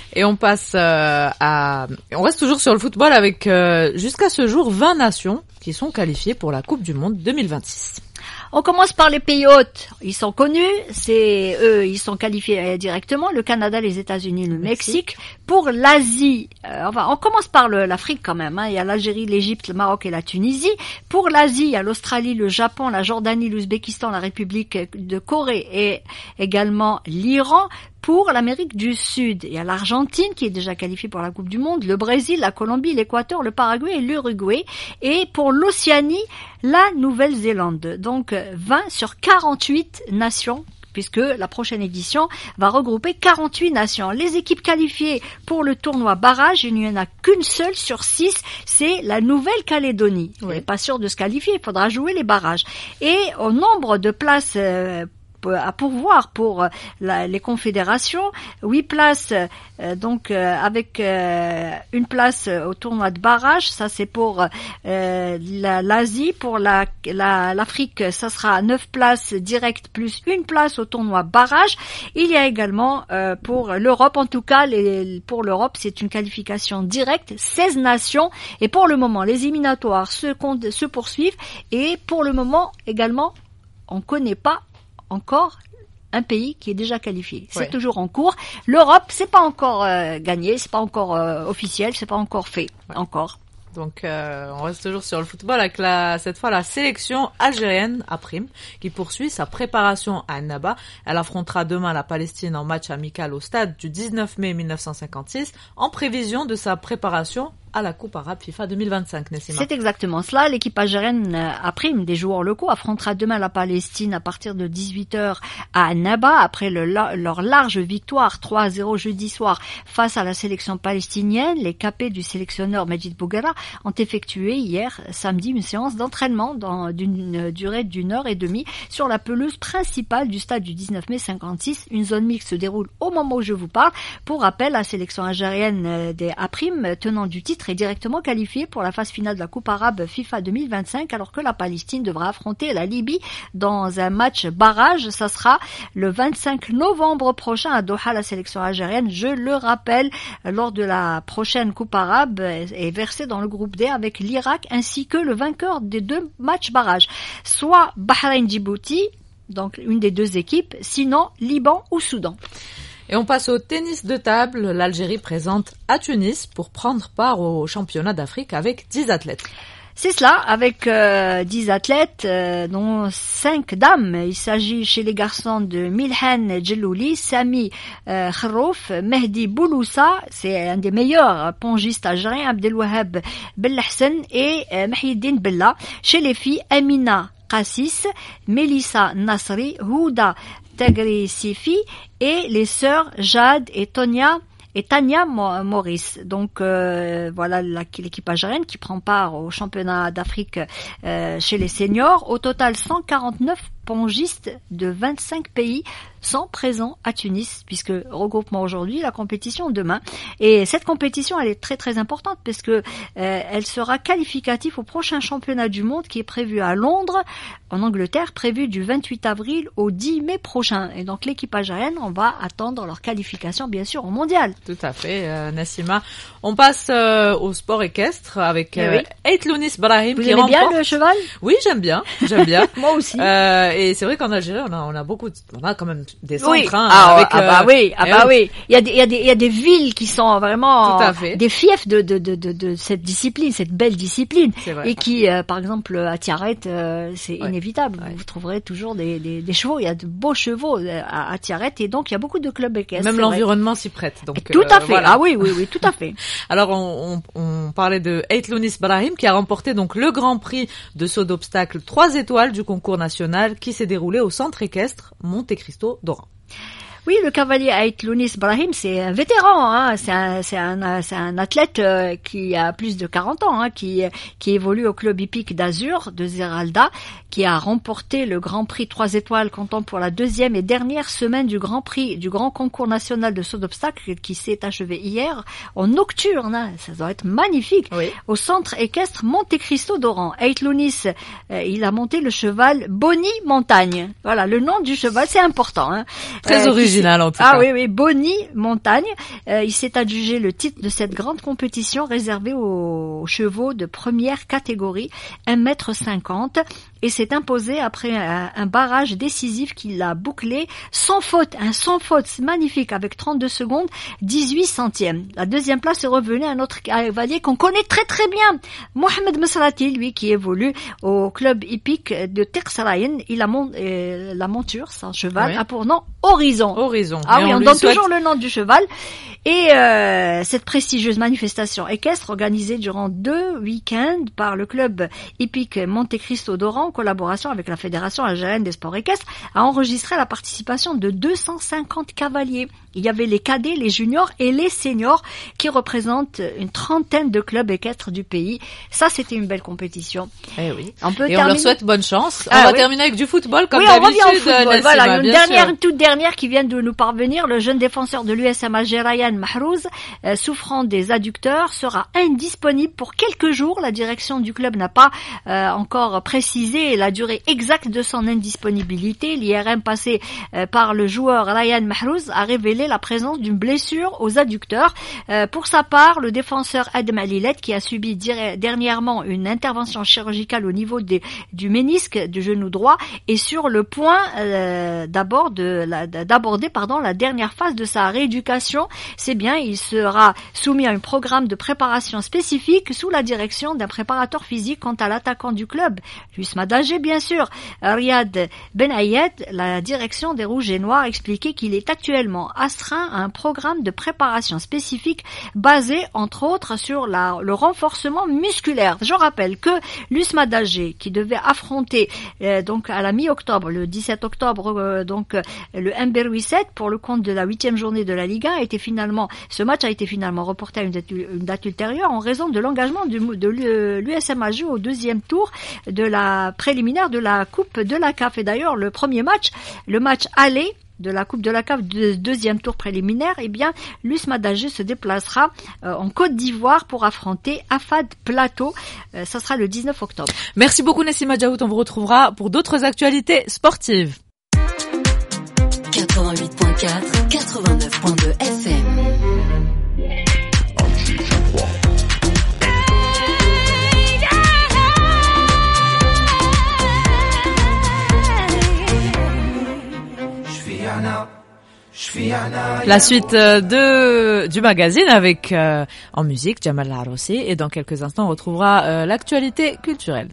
Et on passe euh, à... On reste toujours sur le football avec, euh, jusqu'à ce jour, vingt nations qui sont qualifiées pour la Coupe du Monde deux mille vingt-six. On commence par les pays hôtes. Ils sont connus. C'est eux, ils sont qualifiés directement. Le Canada, les États-Unis, le Mexique. Mexique. Pour l'Asie, euh, enfin, on commence par le, l'Afrique quand même. Hein. Il y a l'Algérie, l'Égypte, le Maroc et la Tunisie. Pour l'Asie, il y a l'Australie, le Japon, la Jordanie, l'Ouzbékistan, la République de Corée et également l'Iran. Pour l'Amérique du Sud, il y a l'Argentine qui est déjà qualifiée pour la Coupe du Monde, le Brésil, la Colombie, l'Équateur, le Paraguay et l'Uruguay. Et pour l'Océanie, la Nouvelle-Zélande. Donc vingt sur quarante-huit nations, puisque la prochaine édition va regrouper quarante-huit nations. Les équipes qualifiées pour le tournoi barrage, il n'y en a qu'une seule sur six, c'est la Nouvelle-Calédonie. Oui. Elle n'est pas sûre de se qualifier, il faudra jouer les barrages. Et au nombre de places euh, à pourvoir pour la, les confédérations, huit places euh, donc euh, avec euh, une place au tournoi de barrage, ça c'est pour euh, la, l'Asie, pour la, la l'Afrique, ça sera neuf places directes plus une place au tournoi barrage. Il y a également euh, pour l'Europe, en tout cas les, pour l'Europe, c'est une qualification directe, seize nations, et pour le moment les éliminatoires se, se poursuivent, et pour le moment également on connaît pas encore un pays qui est déjà qualifié. C'est ouais. toujours en cours. L'Europe, c'est pas encore euh, gagné, c'est pas encore euh, officiel, c'est pas encore fait, ouais. encore. Donc euh, on reste toujours sur le football avec la, cette fois la sélection algérienne à prime qui poursuit sa préparation à Annaba. Elle affrontera demain la Palestine en match amical au stade du dix-neuf mai mille neuf cent cinquante-six en prévision de sa préparation à la Coupe arabe FIFA deux mille vingt-cinq, Nessima. C'est exactement cela. L'équipe algérienne à prime des joueurs locaux affrontera demain la Palestine à partir de dix-huit heures à Annaba après le, leur large victoire trois à zéro jeudi soir face à la sélection palestinienne. Les capés du sélectionneur Majid Bouguera ont effectué hier samedi une séance d'entraînement dans, d'une durée d'une heure et demie sur la pelouse principale du stade du dix-neuf mai cinquante-six. Une zone mixte se déroule au moment où je vous parle. Pour rappel, la sélection algérienne des A prime tenant du titre est directement qualifiée pour la phase finale de la Coupe arabe FIFA deux mille vingt-cinq, alors que la Palestine devra affronter la Libye dans un match barrage. Ça sera le vingt-cinq novembre prochain à Doha. La sélection algérienne, je le rappelle, lors de la prochaine Coupe arabe, est versée dans le groupe D avec l'Irak ainsi que le vainqueur des deux matchs barrage, soit Bahreïn-Djibouti, donc une des deux équipes, sinon Liban ou Soudan. Et on passe au tennis de table. L'Algérie présente à Tunis pour prendre part au championnat d'Afrique avec dix athlètes. C'est cela, avec euh, dix athlètes, euh, dont cinq dames. Il s'agit chez les garçons de Milhan Djellouli, Sami euh, Kharouf, Mehdi Bouloussa, c'est un des meilleurs pongistes algériens, Abdelwahab Bellahsen et euh, Mahidine Bella. Chez les filles, Amina Kassis, Melissa Nasri, Houda Tagri Sifi et les sœurs Jade et Tonia et Tania Maurice. Donc euh, voilà la, l'équipe algérienne qui prend part au championnat d'Afrique euh, chez les seniors. Au total, cent quarante-neuf pongistes de vingt-cinq pays sont présents à Tunis, puisque regroupement aujourd'hui, la compétition demain. Et cette compétition, elle est très très importante parce que euh, elle sera qualificative au prochain championnat du monde qui est prévu à Londres, en Angleterre, prévu du vingt-huit avril au dix mai prochain. Et donc l'équipe algérienne, on va attendre leur qualification bien sûr au mondial. Tout à fait, euh, Nassima. On passe euh, au sport équestre avec euh, Aitlounis Brahim. Vous qui aimez remporte... bien le cheval? Oui, j'aime bien, j'aime bien. Moi aussi. Euh, et c'est vrai qu'en Algérie, on a, on a beaucoup, de... on a quand même des centres. Oui. Hein, ah, avec, ah bah euh... oui, ah eh bah oui. oui. Il y a des, il y a des, il y a des villes qui sont vraiment Tout à fait. des fiefs de, de, de, de, de cette discipline, cette belle discipline. C'est vrai. Et qui, euh, par exemple, à Tiaret, euh, c'est ouais. inévitable. Ouais. Vous trouverez toujours des, des, des chevaux. Il y a de beaux chevaux à, à Tiaret et donc il y a beaucoup de clubs équestres. Même l'environnement s'y prête. Donc, tout euh, à fait. Voilà. Ah oui, oui, oui, tout à fait. Alors, on, on, on parlait de Aitlounis Brahim qui a remporté donc le Grand Prix de saut d'obstacle trois étoiles du concours national qui s'est déroulé au centre équestre Monte Cristo d'Oran. Oui, le cavalier Aitlounis Brahim, c'est un vétéran, hein. c'est un, c'est un, c'est un athlète euh, qui a plus de quarante ans, hein, qui, qui évolue au club hippique d'Azur de Zeralda, qui a remporté le Grand Prix trois étoiles comptant pour la deuxième et dernière semaine du Grand Prix du Grand Concours national de saut d'obstacle qui s'est achevé hier en nocturne. Hein. Ça doit être magnifique. Oui. Au centre équestre Monte Cristo d'Oran. Aitlounis, euh, il a monté le cheval Bonnie Montagne. Voilà, le nom du cheval, c'est important. Hein. Très euh, original. original en tout ah cas. Ah oui, oui, Bonny Montagne. Euh, il s'est adjugé le titre de cette grande compétition réservée aux chevaux de première catégorie, un mètre cinquante, et s'est imposé après un, un barrage décisif qu'il a bouclé sans faute, un sans faute magnifique avec trente-deux secondes, dix-huit centièmes. La deuxième place est revenue à notre cavalier qu'on connaît très très bien, Mohamed Mesrati, lui qui évolue au club hippique de Tersarayen. Il a mon, euh, la monture, c'est un cheval, oui. a pour nom Horizon. Horizon. Ah et oui, on, on donne souhaite... toujours le nom du cheval. Et euh, cette prestigieuse manifestation équestre organisée durant deux week-ends par le club hippique Monte Cristo d'Oran en collaboration avec la Fédération algérienne des sports équestres a enregistré la participation de deux cent cinquante cavaliers. Il y avait les cadets, les juniors et les seniors qui représentent une trentaine de clubs équestres du pays. Ça, c'était une belle compétition. Eh oui. On peut et terminer... on leur souhaite bonne chance. Ah, on va oui. terminer avec du football comme oui, d'habitude. on revient au football. Nassima, Voilà, une dernière, sûr. une toute dernière qui vient de nous parvenir. Le jeune défenseur de l'U S M Alger, Ryan Mahrouz, euh, souffrant des adducteurs, sera indisponible pour quelques jours. La direction du club n'a pas euh, encore précisé la durée exacte de son indisponibilité. L'I R M passé euh, par le joueur Ryan Mahrouz a révélé la présence d'une blessure aux adducteurs. Euh, pour sa part, le défenseur Adem Alilet, qui a subi dir- dernièrement une intervention chirurgicale au niveau des, du ménisque du genou droit, est sur le point euh, d'abord de la, d'aborder pardon la dernière phase de sa rééducation. C'est bien, il sera soumis à un programme de préparation spécifique sous la direction d'un préparateur physique. Quant à l'attaquant du club, l'U S M A d'Alger bien sûr, Riyad Ben Ayed, la direction des Rouges et Noirs a expliqué qu'il est actuellement astreint à un programme de préparation spécifique basé entre autres sur la, le renforcement musculaire. Je rappelle que l'U S M A d'Alger, qui devait affronter euh, donc à la mi-octobre, le dix-sept octobre, euh, donc euh, le Mberoui sept pour le compte de la huitième journée de la Ligue un, a été finalement, ce match a été finalement reporté à une date, une date ultérieure en raison de l'engagement du, de l'U S M Alger au deuxième tour de la préliminaire de la Coupe de la C A F. Et d'ailleurs, le premier match, le match aller de la Coupe de la C A F, de deuxième tour préliminaire, eh bien, l'U S M A d'Alger se déplacera euh, en Côte d'Ivoire pour affronter Afad Plateau. Euh, ça sera le dix-neuf octobre. Merci beaucoup Nassima Djaout, on vous retrouvera pour d'autres actualités sportives. quatre-vingt-huit point quatre, quatre-vingt-neuf point deux F M. La suite de du magazine avec euh, en musique Jamal Arossi, et dans quelques instants on retrouvera euh, l'actualité culturelle.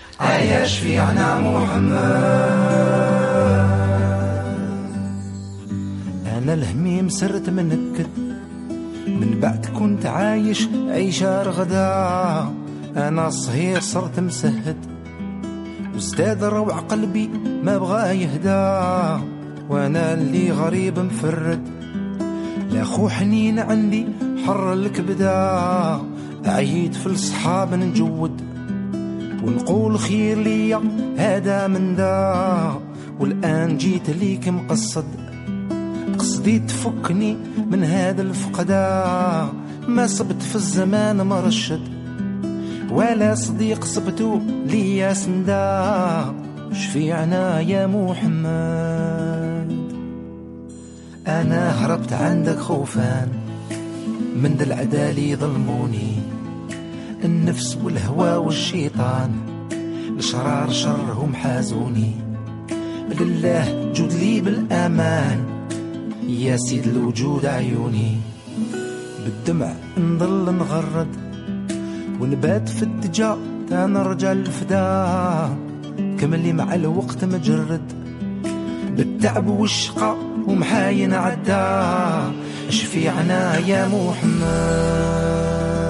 أنا الهميم سرت من نكد من بعد كنت عايش عيشة رغدا أنا صغير صرت مسهد وازداد روع قلبي ما بغى يهدى وانا اللي غريب مفرد لا خو حنين عندي حر الكبدا اعيد في الصحاب نجود ونقول خير ليا هذا من دا والان جيت ليك مقصد قصدي تفكني من هذا الفقدا ما صبت في الزمان مرشد ولا صديق صبتو ليا سندا شفيعنا يا محمد أنا هربت عندك خوفان من ذا العدالي ظلموني النفس والهوى والشيطان الشرار شرهم حازوني لله جود لي بالأمان يا سيد الوجود عيوني بالدمع نضل نغرد ونبات في الدجا تنرجع الفدا كملي مع الوقت مجرد بالتعب والشقاء ومحاين عدا شفيعنا يا محمد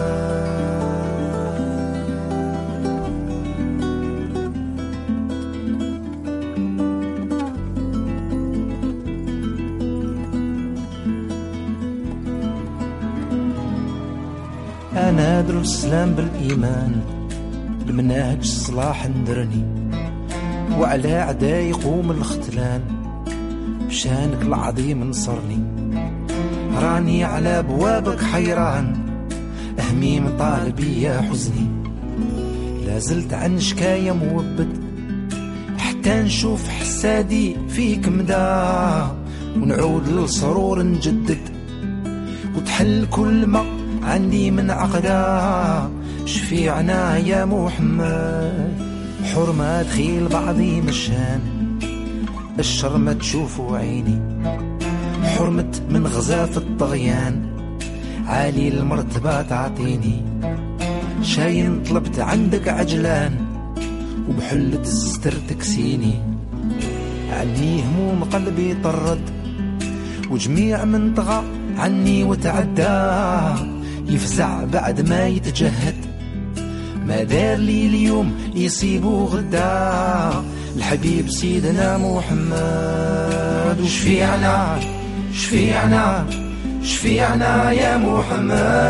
أنا أدر السلام بالإيمان المناهج الصلاح ندرني وعلى عداي يقوم الاختلان بشانك العظيم نصرني راني على بوابك حيران هميم طالبي يا حزني لازلت عن شكاية موبد حتى نشوف حسادي فيك مدى ونعود للسرور نجدد وتحل كل ما عندي من عقدة شفيعنا يا محمد حرمة دخيل بعضي مشان الشر ما تشوفوا عيني حرمة من غزاف الطغيان عالي المرتبة تعطيني شاين طلبت عندك عجلان وبحلة الستر تكسيني عني هموم قلبي طرد وجميع من طغى عني وتعدى يفزع بعد ما يتجهد ما دار لي اليوم يصيبوا غدا الحبيب سيدنا محمد وشفيعنا شفيعنا شفيعنا يا محمد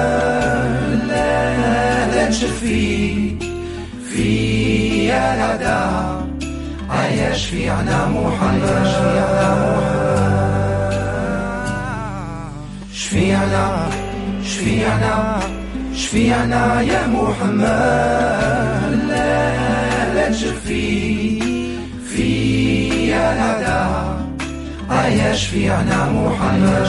لا لا تشفي في يا الهدى يا شفيعنا محمد شفيعنا شفيعنا شفيعنا يا محمد لا لا تشفي في يا الهدى يا شفيعنا محمد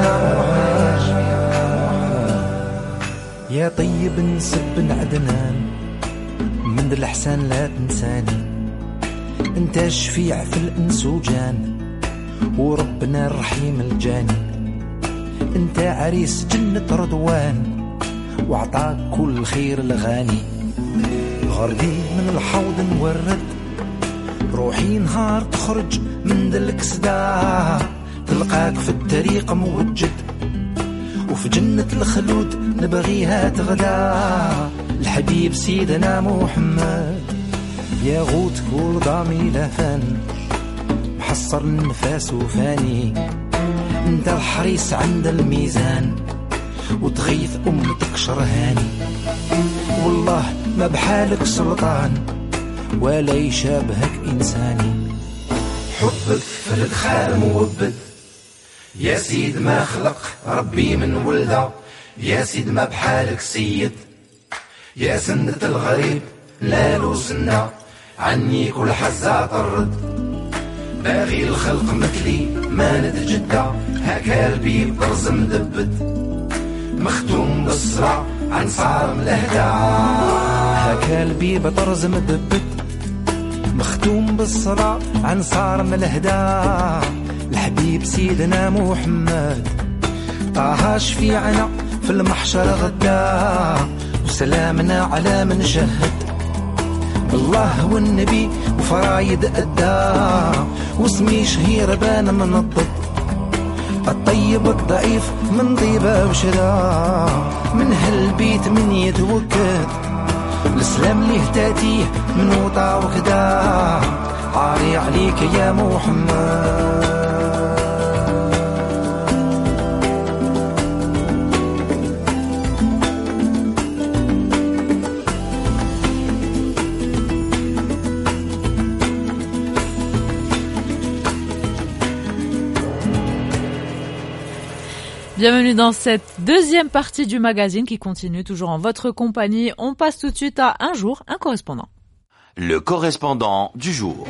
يا طيب نسب عدنان من الإحسان لا تنساني انت الشفيع في الانس وجان وربنا الرحيم الجاني انت عريس جنة رضوان وعطاك كل خير الغاني غردي من الحوض نورد روحي نهار تخرج من دلك سدا تلقاك في الطريق موجد وفي جنة الخلود نبغيها تغدا الحبيب سيدنا محمد يا غوت كل ضامي لفان محصر النفاس وفاني انت الحريص عند الميزان وتغيث امتك شرهاني والله ما بحالك سلطان ولا يشابهك انساني حبك في الخال موبد يا سيد ما خلق ربي من ولده يا سيد ما بحالك سيد يا سنة الغريب لا له سنة عني كل حزة طرد باغي الخلق مثلي ما نتجدى هكا قلبي برز مدبد مختوم بالصرع عن صارم لهدا هكا قلبي بطرز مدبد مختوم بالصرع عن صارم لهدا الحبيب سيدنا محمد طه شفيعنا في المحشر غدا وسلامنا على من شهد بالله والنبي وفرايد أدى واسمي شهير بان من الضد الطيب الضعيف من طيبة وشدا من هالبيت من يتوكد الإسلام ليه تاتيه من وطا وكدا عاري عليك يا محمد. Bienvenue dans cette deuxième partie du magazine qui continue toujours en votre compagnie. On passe tout de suite à un jour, un correspondant. Le correspondant du jour.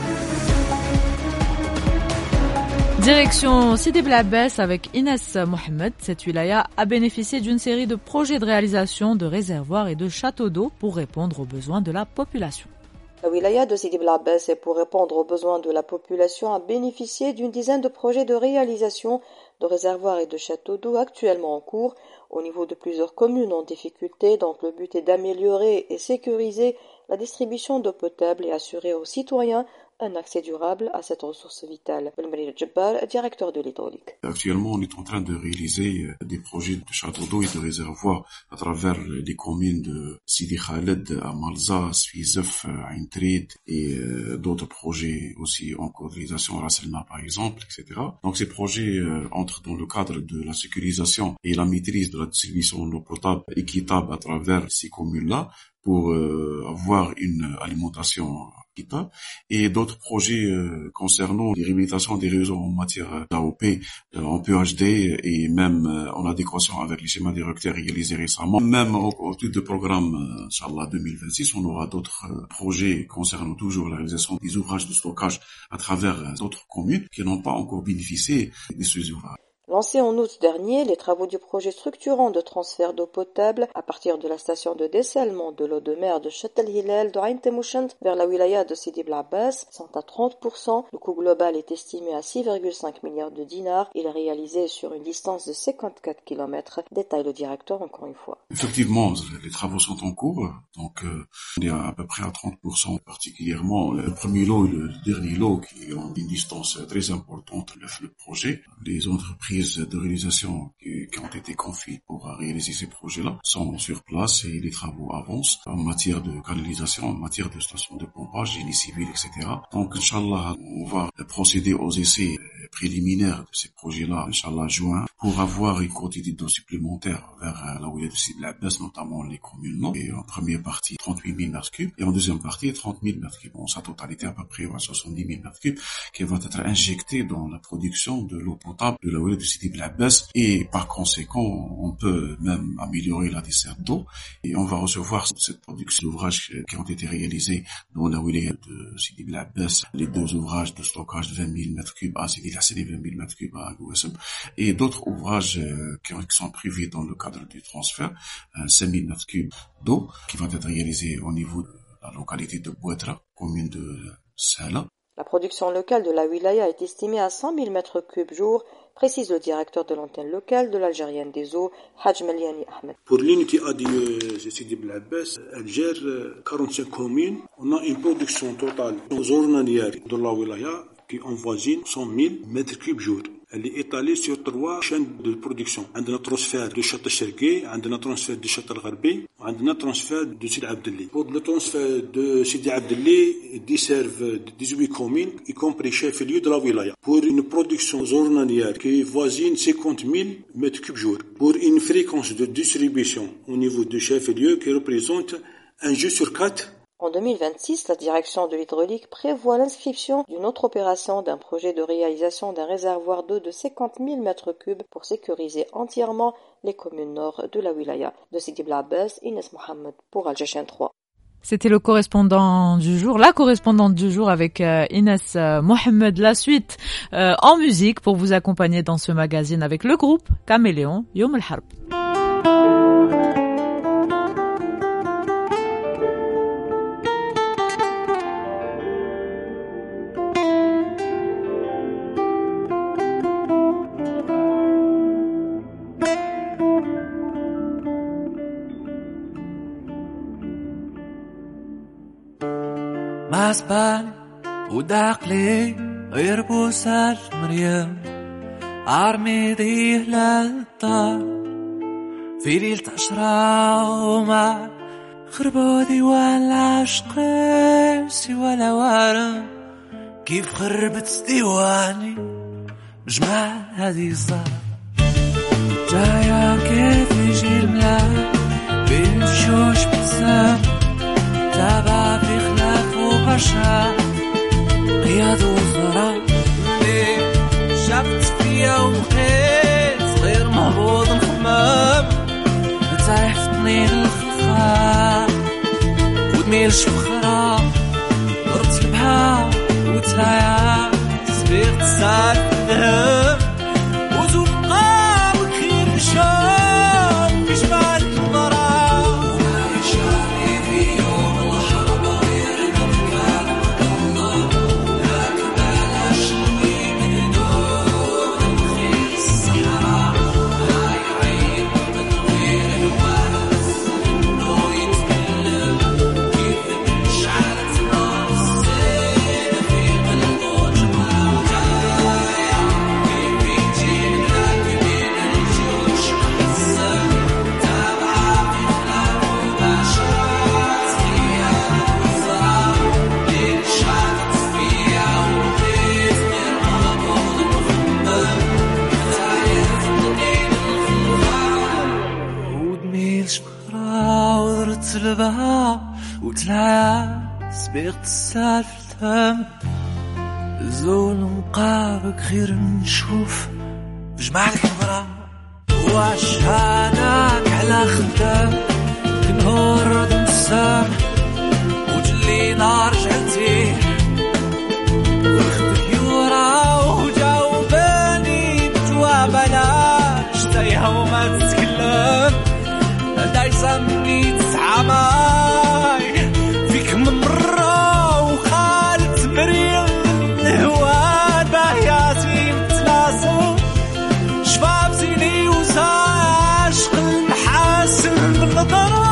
Direction Sidi Blabès avec Inès Mohamed. Cette wilaya a bénéficié d'une série de projets de réalisation de réservoirs et de châteaux d'eau pour répondre aux besoins de la population. La wilaya de Sidi Blabès, pour répondre aux besoins de la population, a bénéficié d'une dizaine de projets de réalisation de réservoirs et de châteaux d'eau actuellement en cours au niveau de plusieurs communes en difficulté. Donc le but est d'améliorer et sécuriser la distribution d'eau potable et assurer aux citoyens un accès durable à cette ressource vitale. Belmari Djebbar, directeur de l'hydraulique. Actuellement, on est en train de réaliser des projets de châteaux d'eau et de réservoirs à travers les communes de Sidi Khaled, Amalza, Sfizef, Ain Trid et euh, d'autres projets aussi en co-réalisation, Rasselma par exemple, et cetera. Donc ces projets euh, entrent dans le cadre de la sécurisation et la maîtrise de la distribution d'eau potable équitable à travers ces communes-là, pour euh, avoir une alimentation Kita, et d'autres projets euh, concernant les réhabilitations des réseaux en matière d'A O P, euh, en P H D et même euh, en adéquation avec les schémas directeurs réalisés récemment. Même au, au titre de programme, euh, Inch'Allah deux mille vingt-six, on aura d'autres euh, projets concernant toujours la réalisation des ouvrages de stockage à travers euh, d'autres communes qui n'ont pas encore bénéficié de ces ouvrages. Lancé en août dernier, les travaux du projet structurant de transfert d'eau potable à partir de la station de dessalement de l'eau de mer de Châtel Hilal de Ain Temouchent vers la wilaya de Sidi Bel Abbas sont à trente pour cent. Le coût global est estimé à six virgule cinq milliards de dinars. Il est réalisé sur une distance de cinquante-quatre kilomètres, détaille le directeur encore une fois. Effectivement, les travaux sont en cours, donc euh, on est à peu près à trente pour cent, particulièrement le premier lot et le dernier lot qui ont une distance très importante le, le projet. Les entreprises de réalisation qui, qui ont été confiées pour réaliser ces projets-là sont sur place et les travaux avancent en matière de canalisation, en matière de station de pompage, génie civil, et cetera. Donc, Inch'Allah, on va procéder aux essais préliminaires de ces projets-là, Inch'Allah, juin, pour avoir une quantité d'eau supplémentaire vers la wilaya de Sidi Bel Abbas, notamment les communes non. Et en première partie, trente-huit mille mètres cubes, et en deuxième partie, trente mille mètres cubes. En sa totalité, à peu près soixante-dix mille mètres cubes, qui vont être injectés dans la production de l'eau potable de la wilaya de Sidi Bel Abbas, et par conséquent, on peut même améliorer la desserte d'eau, et on va recevoir cette production d'ouvrages qui ont été réalisés dans la wilaya de Sidi Bel Abbas, les deux ouvrages de stockage de vingt mille mètres cubes à Sidi Hassan et vingt mille mètres cubes à Gouessem, et d'autres ouvrages euh, qui sont privés dans le cadre du transfert, euh, cinq mille mètres cubes d'eau, qui vont être réalisés au niveau de la localité de Bouetra, commune de Sala. La production locale de la wilaya est estimée à cent mille mètres cubes jour, précise le directeur de l'antenne locale de l'Algérienne des eaux, Haj Meliani Ahmed. Pour l'unité A de Sidi Bel Abbas, elle gère quarante-cinq communes. On a une production totale journalière de la wilaya qui envoisine cent mille mètres cubes jour. Elle est étalée sur trois chaînes de production. عندنا transfert de Châtel Chergui, عندنا transfert de Châtel Gharbi, عندنا transfert de Sidi Abdelli. Pour le transfert de Sidi Abdelli, ils desservent dix-huit communes, y compris chef-lieu de la wilaya. Pour une production journalière qui voisine cinquante mille mètres cubes jour. Pour une fréquence de distribution au niveau du chef-lieu qui représente un jeu sur quatre. En deux mille vingt-six, la direction de l'hydraulique prévoit l'inscription d'une autre opération d'un projet de réalisation d'un réservoir d'eau de cinquante mille mètres cubes pour sécuriser entièrement les communes nord de la wilaya. De Sidi Bel Abbas, Inès Mohamed pour Algérien trois. C'était le correspondant du jour, la correspondante du jour avec euh, Inès euh, Mohamed. La suite euh, en musique pour vous accompagner dans ce magazine avec le groupe Caméléon, Yom El Harb. عسبالي ودعقلي غير بوسال مريم عرمي ديه للطار في ليلة عشرة ومع خربودي ولا عشقسي ولا وارم كيف خربت ديواني بجمع هذه الزهر جاية كيف يجي الملاك بين الشوش بتسام تابع في خلاف وغشا قياد وزراء ليه شفت فيا وبقيت صغير مهبوط الخمام متايح في طنين الخفاف ودمي الشفخرة ضربت البحر وتلايا سبيغ تسال الذهب وزول قابك خير نشام في جبال المرا وعيشاني في يوم الحرب غير نبكى الله لك بلاش نوي من دون خير الصحراء هاي عين تطوير الواس انه يتكلم كيف انشعلت نار الزين في قلبه جمال اللي اغتسال في الهم زول نقارك غير نشوف جمع الكبرى وعشانك على خدام كنهور نسام وجلي نار جعلتي وخدك يورا وجاوباني بجواب علاش تايها وما تتكلم دايسة مني تسعى ماي فيك من مرة وخالت مريم الهوان باهياتي متلاسم شباب زيني وزاشق المحاسن بالنظرة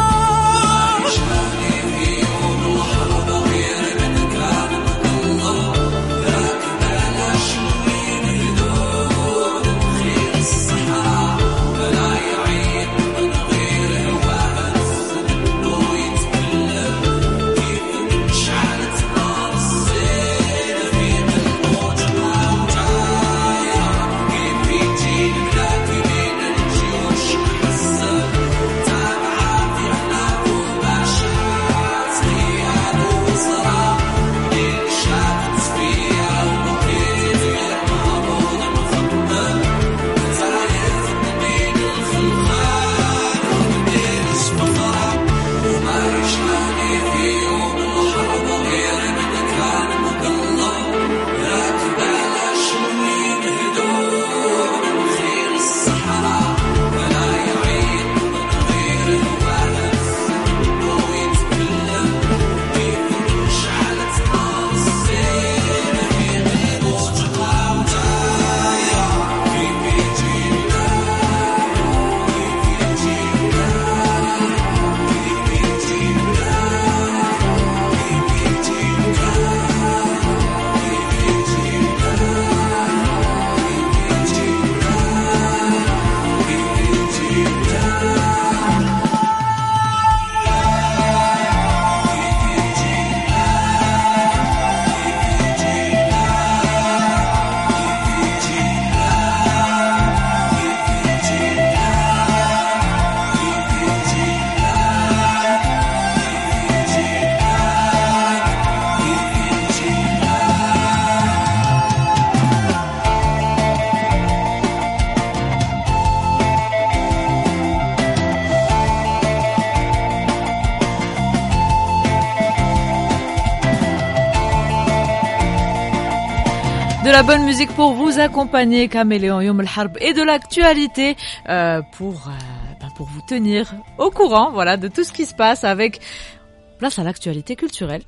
De la bonne musique pour vous accompagner, Caméléon Yom El Harb, et de l'actualité euh, pour euh, ben pour vous tenir au courant, voilà, de tout ce qui se passe avec place à l'actualité culturelle.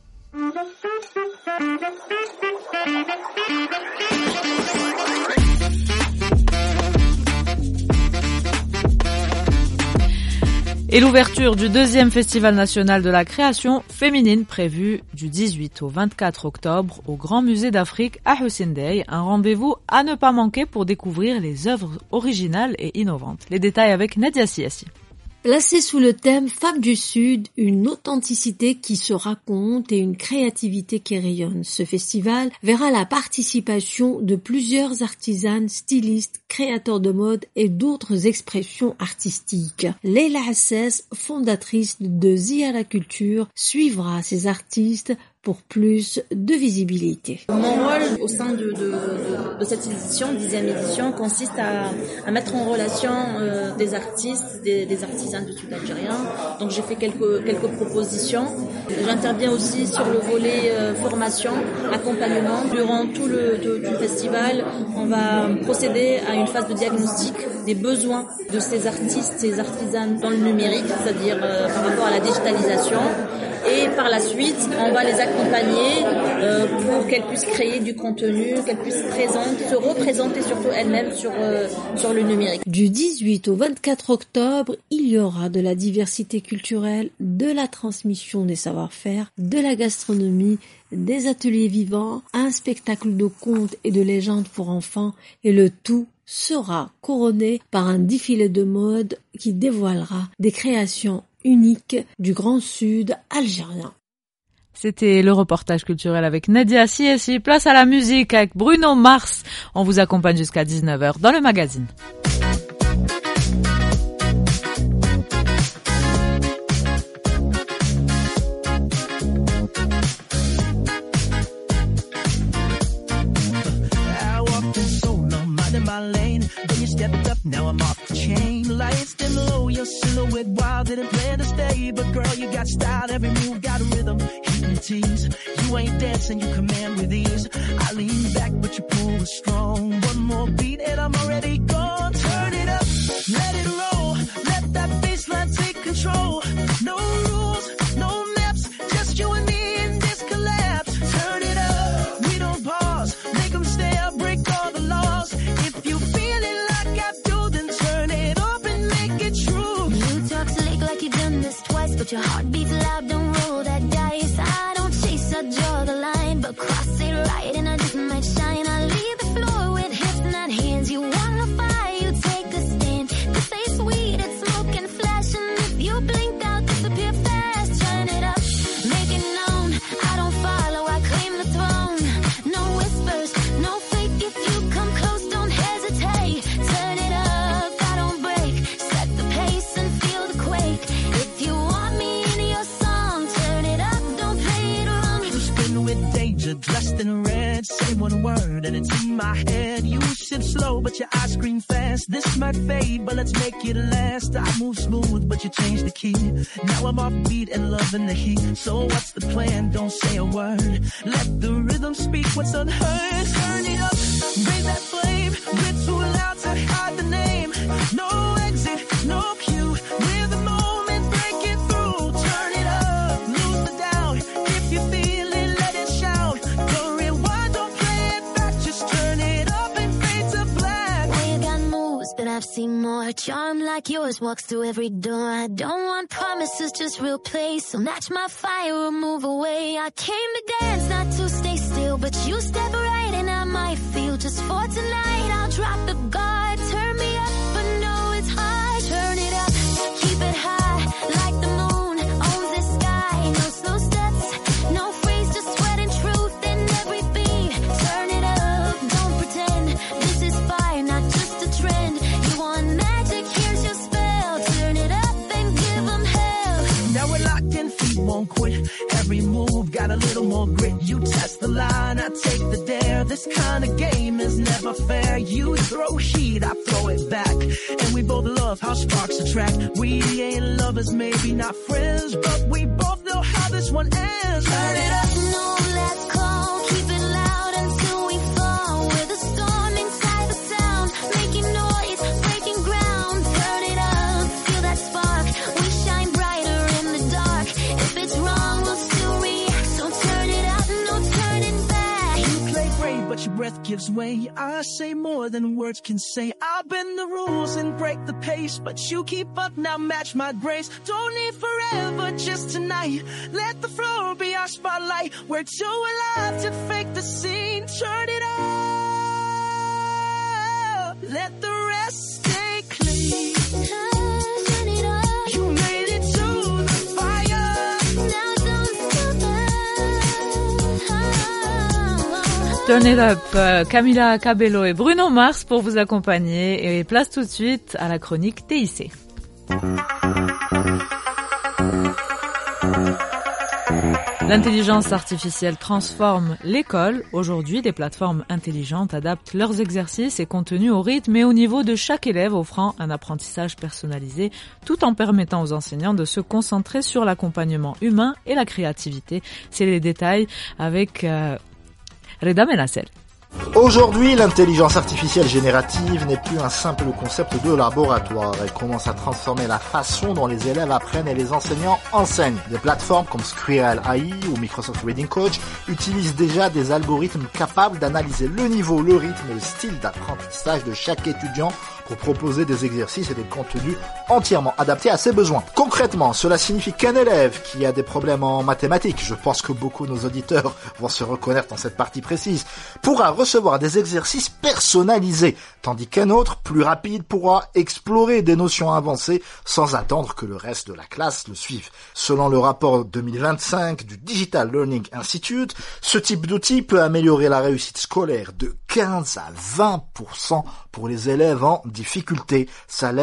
Et l'ouverture du deuxième Festival national de la création féminine prévu du dix-huit au vingt-quatre octobre au Grand Musée d'Afrique à Hussein-Dey. Un rendez-vous à ne pas manquer pour découvrir les œuvres originales et innovantes. Les détails avec Nadia Siassi. Placé sous le thème Femmes du Sud, une authenticité qui se raconte et une créativité qui rayonne. Ce festival verra la participation de plusieurs artisanes, stylistes, créateurs de mode et d'autres expressions artistiques. Leila Assès, fondatrice de Ziyara Culture, suivra ces artistes pour plus de visibilité. Mon rôle au sein de, de, de, de cette édition, dixième édition, consiste à, à mettre en relation euh, des artistes, des, des artisans du sud algérien. Donc j'ai fait quelques, quelques propositions. J'interviens aussi sur le volet euh, formation, accompagnement. Durant tout le, tout, tout le festival, on va procéder à une phase de diagnostic des besoins de ces artistes, ces artisans dans le numérique, c'est-à-dire euh, par rapport à la digitalisation. Et par la suite, on va les accompagner euh, pour qu'elles puissent créer du contenu, qu'elles puissent présenter, se représenter surtout elles-mêmes sur euh, sur le numérique. Du dix-huit au vingt-quatre octobre, il y aura de la diversité culturelle, de la transmission des savoir-faire, de la gastronomie, des ateliers vivants, un spectacle de contes et de légendes pour enfants, et le tout sera couronné par un défilé de mode qui dévoilera des créations unique du Grand Sud algérien. C'était le reportage culturel avec Nadia Siessi. Place à la musique avec Bruno Mars. On vous accompagne jusqu'à dix-neuf heures dans le magazine. Now I'm off the chain, lights dim low, your silhouette wild, didn't plan to stay. But girl, you got style, every move got a rhythm, hypnotize. You ain't dancing, you command with ease. I lean back, but your pull is strong. One more beat and I'm already gone. Turn it up, let it roll, let that bassline take control. No rules, no maps, just you and me in this collapse. Turn it up, we don't pause, make them stare, break all the laws. If you feel it like I do, then turn it up and make it true. You talk slick like you've done this twice, but your heart beats loud, don't roll that dice. I don't chase, I draw the line, but cross it right and I just might shine. I leave the floor with hips, not hands. You wanna fight, you take a stand. This ain't sweet, it's smoke and flash, and if you blink, I'll disappear fast. Turn it up, make it known, I don't follow, I claim the throne. No whispers, no fake, if you come close, don't hesitate. Turn it up, I don't break, set the pace and feel the quake. If you want me in your song, turn it up, don't play it wrong. You spin with danger, dressed in red, say one word and it's in my head. You sip slow, but your eyes scream fast. This might fade, but let's make it last. I move smooth, but you change the key. Now I'm off beat and loving the heat. So what's the plan? Don't say a word. Let the rhythm speak what's unheard. Turn it up, raise that flame. We're too loud to hide the name. No exit, no cue. We're the moment, break it through. Turn it up, lose the doubt. If you feel it, let it shout. Don't rewind, don't play it back. Just turn it up and fade to black. Well, you got moves, but I've seen more. Charm like yours walks through every door. I don't want promises, just real play. So match my fire or move away. I came to dance, not to stay still. But you step right and I might feel. Just for tonight, I'll drop the guard. Turn me up, but no, it's hard. Turn it up, keep it high. Like the moon owns the sky. No slow steps, no freeze, just sweat and truth in every beat. Turn it up, don't pretend this is fire, not just a trend. You want magic, here's your spell. Turn it up and give them hell. Now we're locked in, feet won't quit. Every move got a little more grit. You test the line, I take the dare. This kind of game is never fair. You throw heat, I throw it back. And we both love how sparks attract. We ain't lovers, maybe not friends, but we both know how this one ends. Turn it up. No, let's call, keep it loud until we fall. We're the storm inside the sound, making noise, breaking ground. Turn it up, feel that spark. We shine brighter in the dark. If it's wrong, we'll still react. So turn it up, no turning back. You play brave, but your breath gives way. I say more than words can say. I'll bend the rules and break the pace, but you keep up, now match my grace. Don't need forever, just tonight. Let the floor be our spotlight. We're too alive to fake the scene. Turn it up, let the rest stay clean. Turn it up. You made it to the fire. Now don't stop. Turn it up, euh, Camila Cabello et Bruno Mars pour vous accompagner. Et place tout de suite à la chronique T I C. L'intelligence artificielle transforme l'école. Aujourd'hui, des plateformes intelligentes adaptent leurs exercices et contenus au rythme et au niveau de chaque élève, offrant un apprentissage personnalisé tout en permettant aux enseignants de se concentrer sur l'accompagnement humain et la créativité. C'est les détails avec euh, Reda Menassel. Aujourd'hui, l'intelligence artificielle générative n'est plus un simple concept de laboratoire. Elle commence à transformer la façon dont les élèves apprennent et les enseignants enseignent. Des plateformes comme Squirrel A I ou Microsoft Reading Coach utilisent déjà des algorithmes capables d'analyser le niveau, le rythme et le style d'apprentissage de chaque étudiant pour proposer des exercices et des contenus entièrement adaptés à ses besoins. Concrètement, cela signifie qu'un élève qui a des problèmes en mathématiques, je pense que beaucoup de nos auditeurs vont se reconnaître dans cette partie précise, pourra recevoir des exercices personnalisés, tandis qu'un autre, plus rapide, pourra explorer des notions avancées sans attendre que le reste de la classe le suive. Selon le rapport deux mille vingt-cinq du Digital Learning Institute, ce type d'outil peut améliorer la réussite scolaire de quinze à vingt pour cent pour les élèves en difficulté. Ça laisse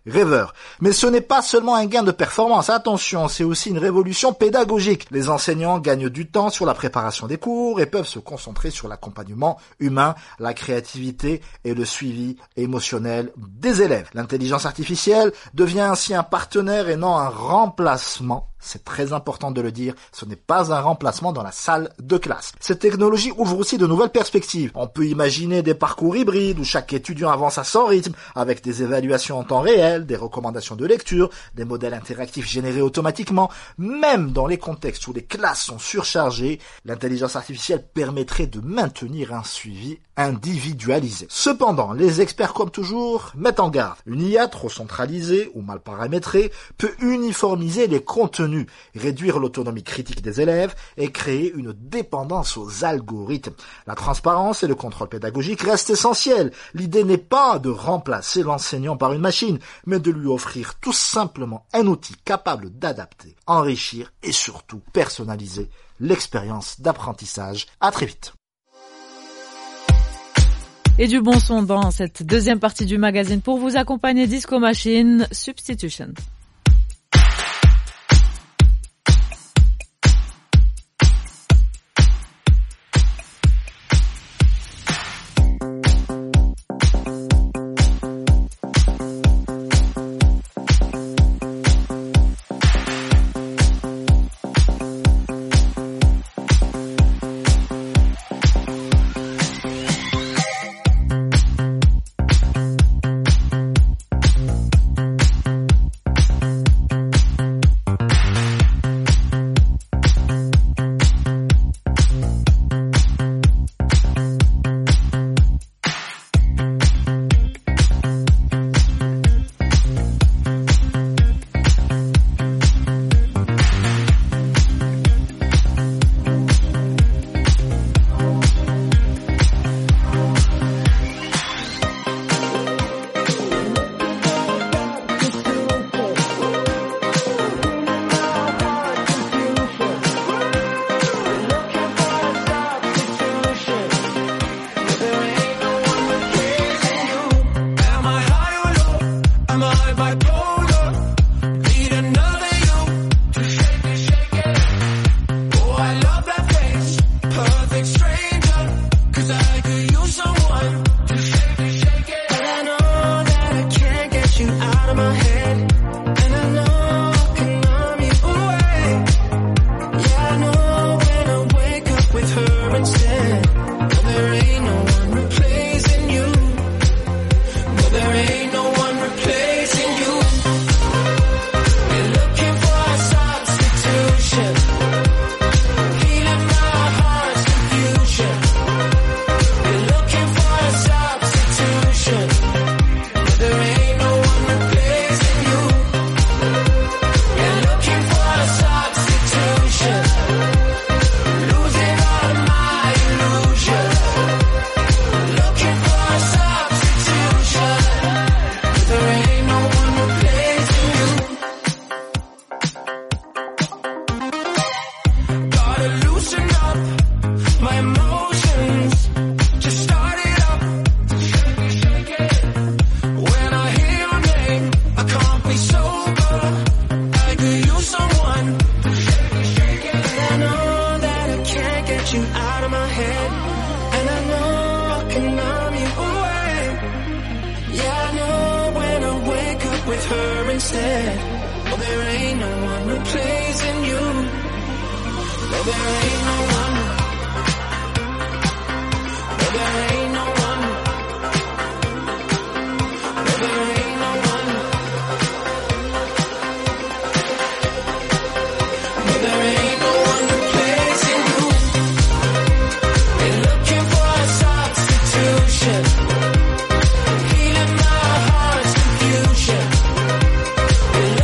rêveurs. Mais ce n'est pas seulement un gain de performance, attention, c'est aussi une révolution pédagogique. Les enseignants gagnent du temps sur la préparation des cours et peuvent se concentrer sur l'accompagnement humain, la créativité et le suivi émotionnel des élèves. L'intelligence artificielle devient ainsi un partenaire et non un remplacement. C'est très important de le dire, ce n'est pas un remplacement dans la salle de classe. Cette technologie ouvre aussi de nouvelles perspectives. On peut imaginer des parcours hybrides où chaque étudiant avance à son rythme, avec des évaluations en temps réel, des recommandations de lecture, des modèles interactifs générés automatiquement. Même dans les contextes où les classes sont surchargées, l'intelligence artificielle permettrait de maintenir un suivi individualisé. Cependant, les experts, comme toujours, mettent en garde. Une I A trop centralisée ou mal paramétrée peut uniformiser les contenus, réduire l'autonomie critique des élèves et créer une dépendance aux algorithmes. La transparence et le contrôle pédagogique restent essentiels. L'idée n'est pas de remplacer l'enseignant par une machine, mais de lui offrir tout simplement un outil capable d'adapter, enrichir et surtout personnaliser l'expérience d'apprentissage. À très vite. Et du bon son dans cette deuxième partie du magazine pour vous accompagner. Disco Machine, Substitution.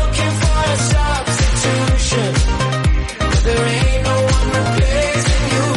There ain't no one replacing you.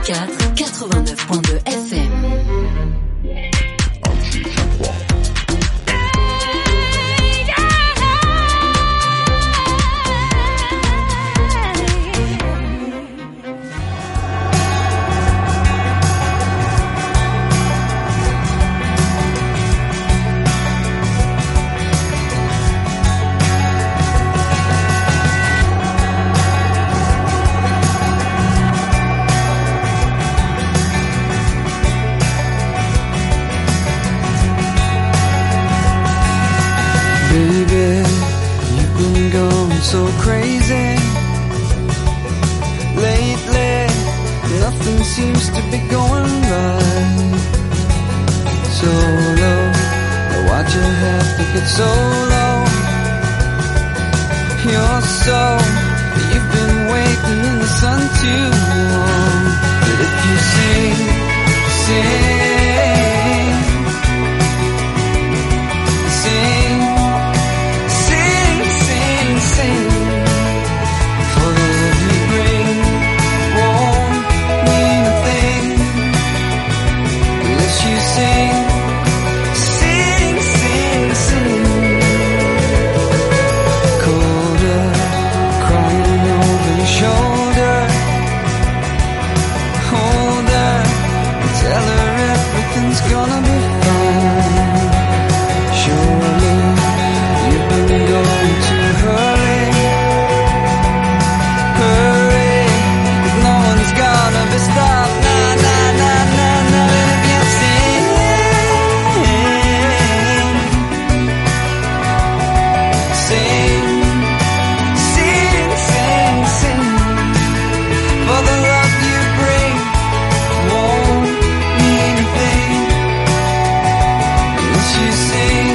quatre, quatre-vingt-neuf point deux F M. So crazy lately, nothing seems to be going right. So low, why'd you have to get so low? You're so, you've been waiting in the sun too long. But if you sing, sing, sing, sing, for the love you bring won't mean a thing unless you sing, sing, sing, sing. Colder, crying over your shoulder, hold her and tell her everything's gonna be fine. Surely you've been going too hurry, hurry, no one's gonna be stopped, nah, nah, nah, nah, nah, and if you sing, sing, sing, sing, sing, for the love you bring won't mean a thing unless you sing.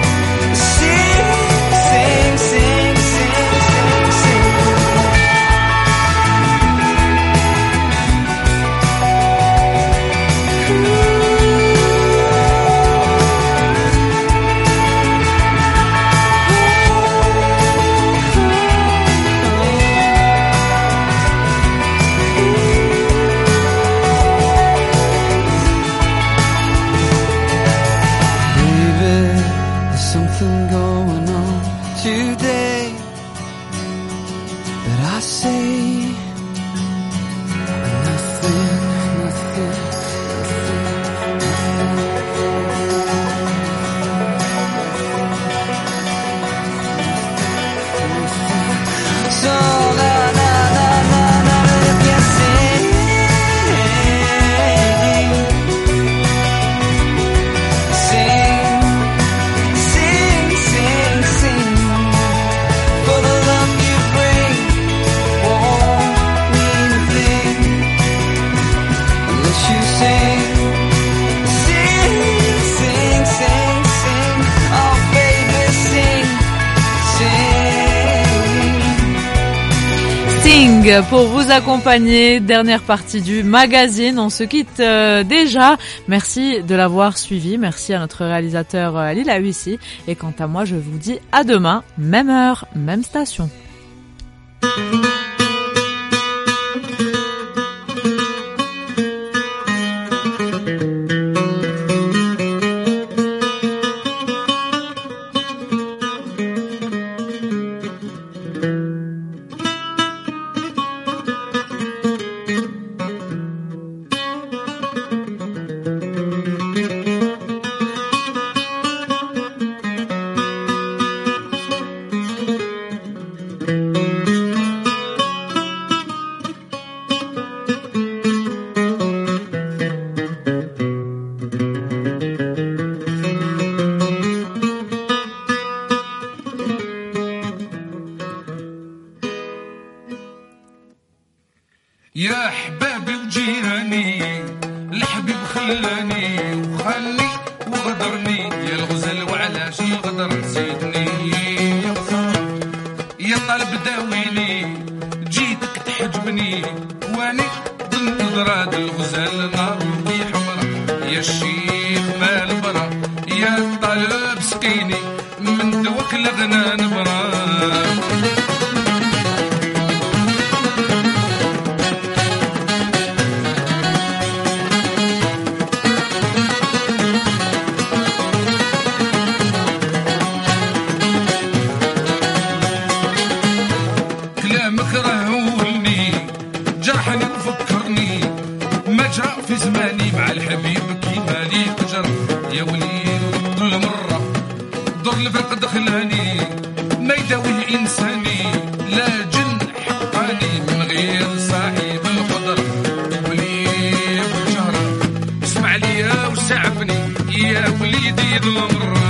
Pour vous accompagner, dernière partie du magazine. On se quitte euh, déjà. Merci de l'avoir suivi. Merci à notre réalisateur euh, Lila Huissi. Et quant à moi, je vous dis à demain, même heure, même station. يا حبابي وجيراني الحبيب خلاني وخلي وغدرني يا الغزل وعلاش الغدر نسيتني يا طالب داويني جيتك تحجبني واني ظن نظرات الغزل نار كي حمرا يا الشيخ مال برا يا طالب سقيني من دوك الغنى نبرا يا مكره ولني جرحني وفكرني ما جاء في زماني مع الحبيب كيما لي قجر يا وليد كل مرة دور الفرق دخلاني ما يداويه إنساني لا جن حقاني من غير صاحب الخضر وليد شهر اسمع ليا وسعفني يا وليدي ذو المرة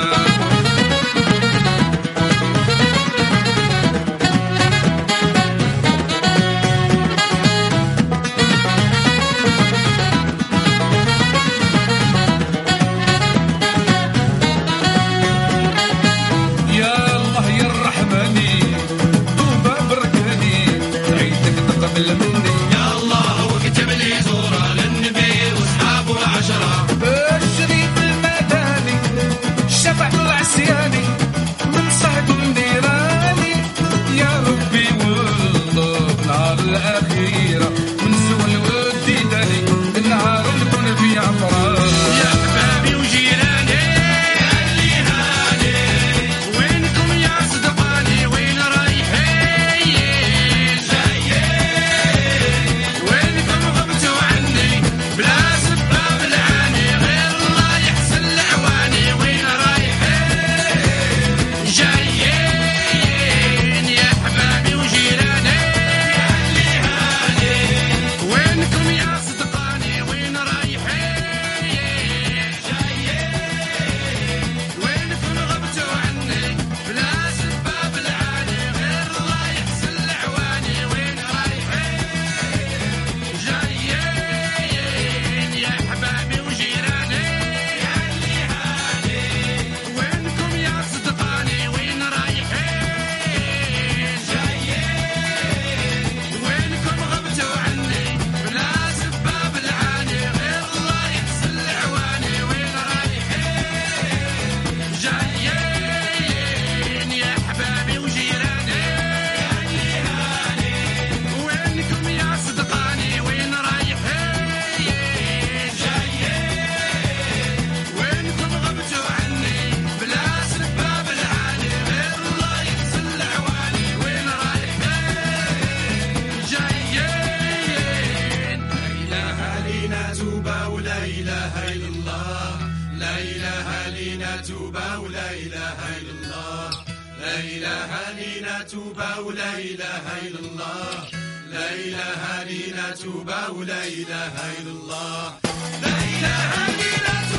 توبة ولا إله إلا الله لا إله لنا توبة ولا إله إلا الله لا إله لنا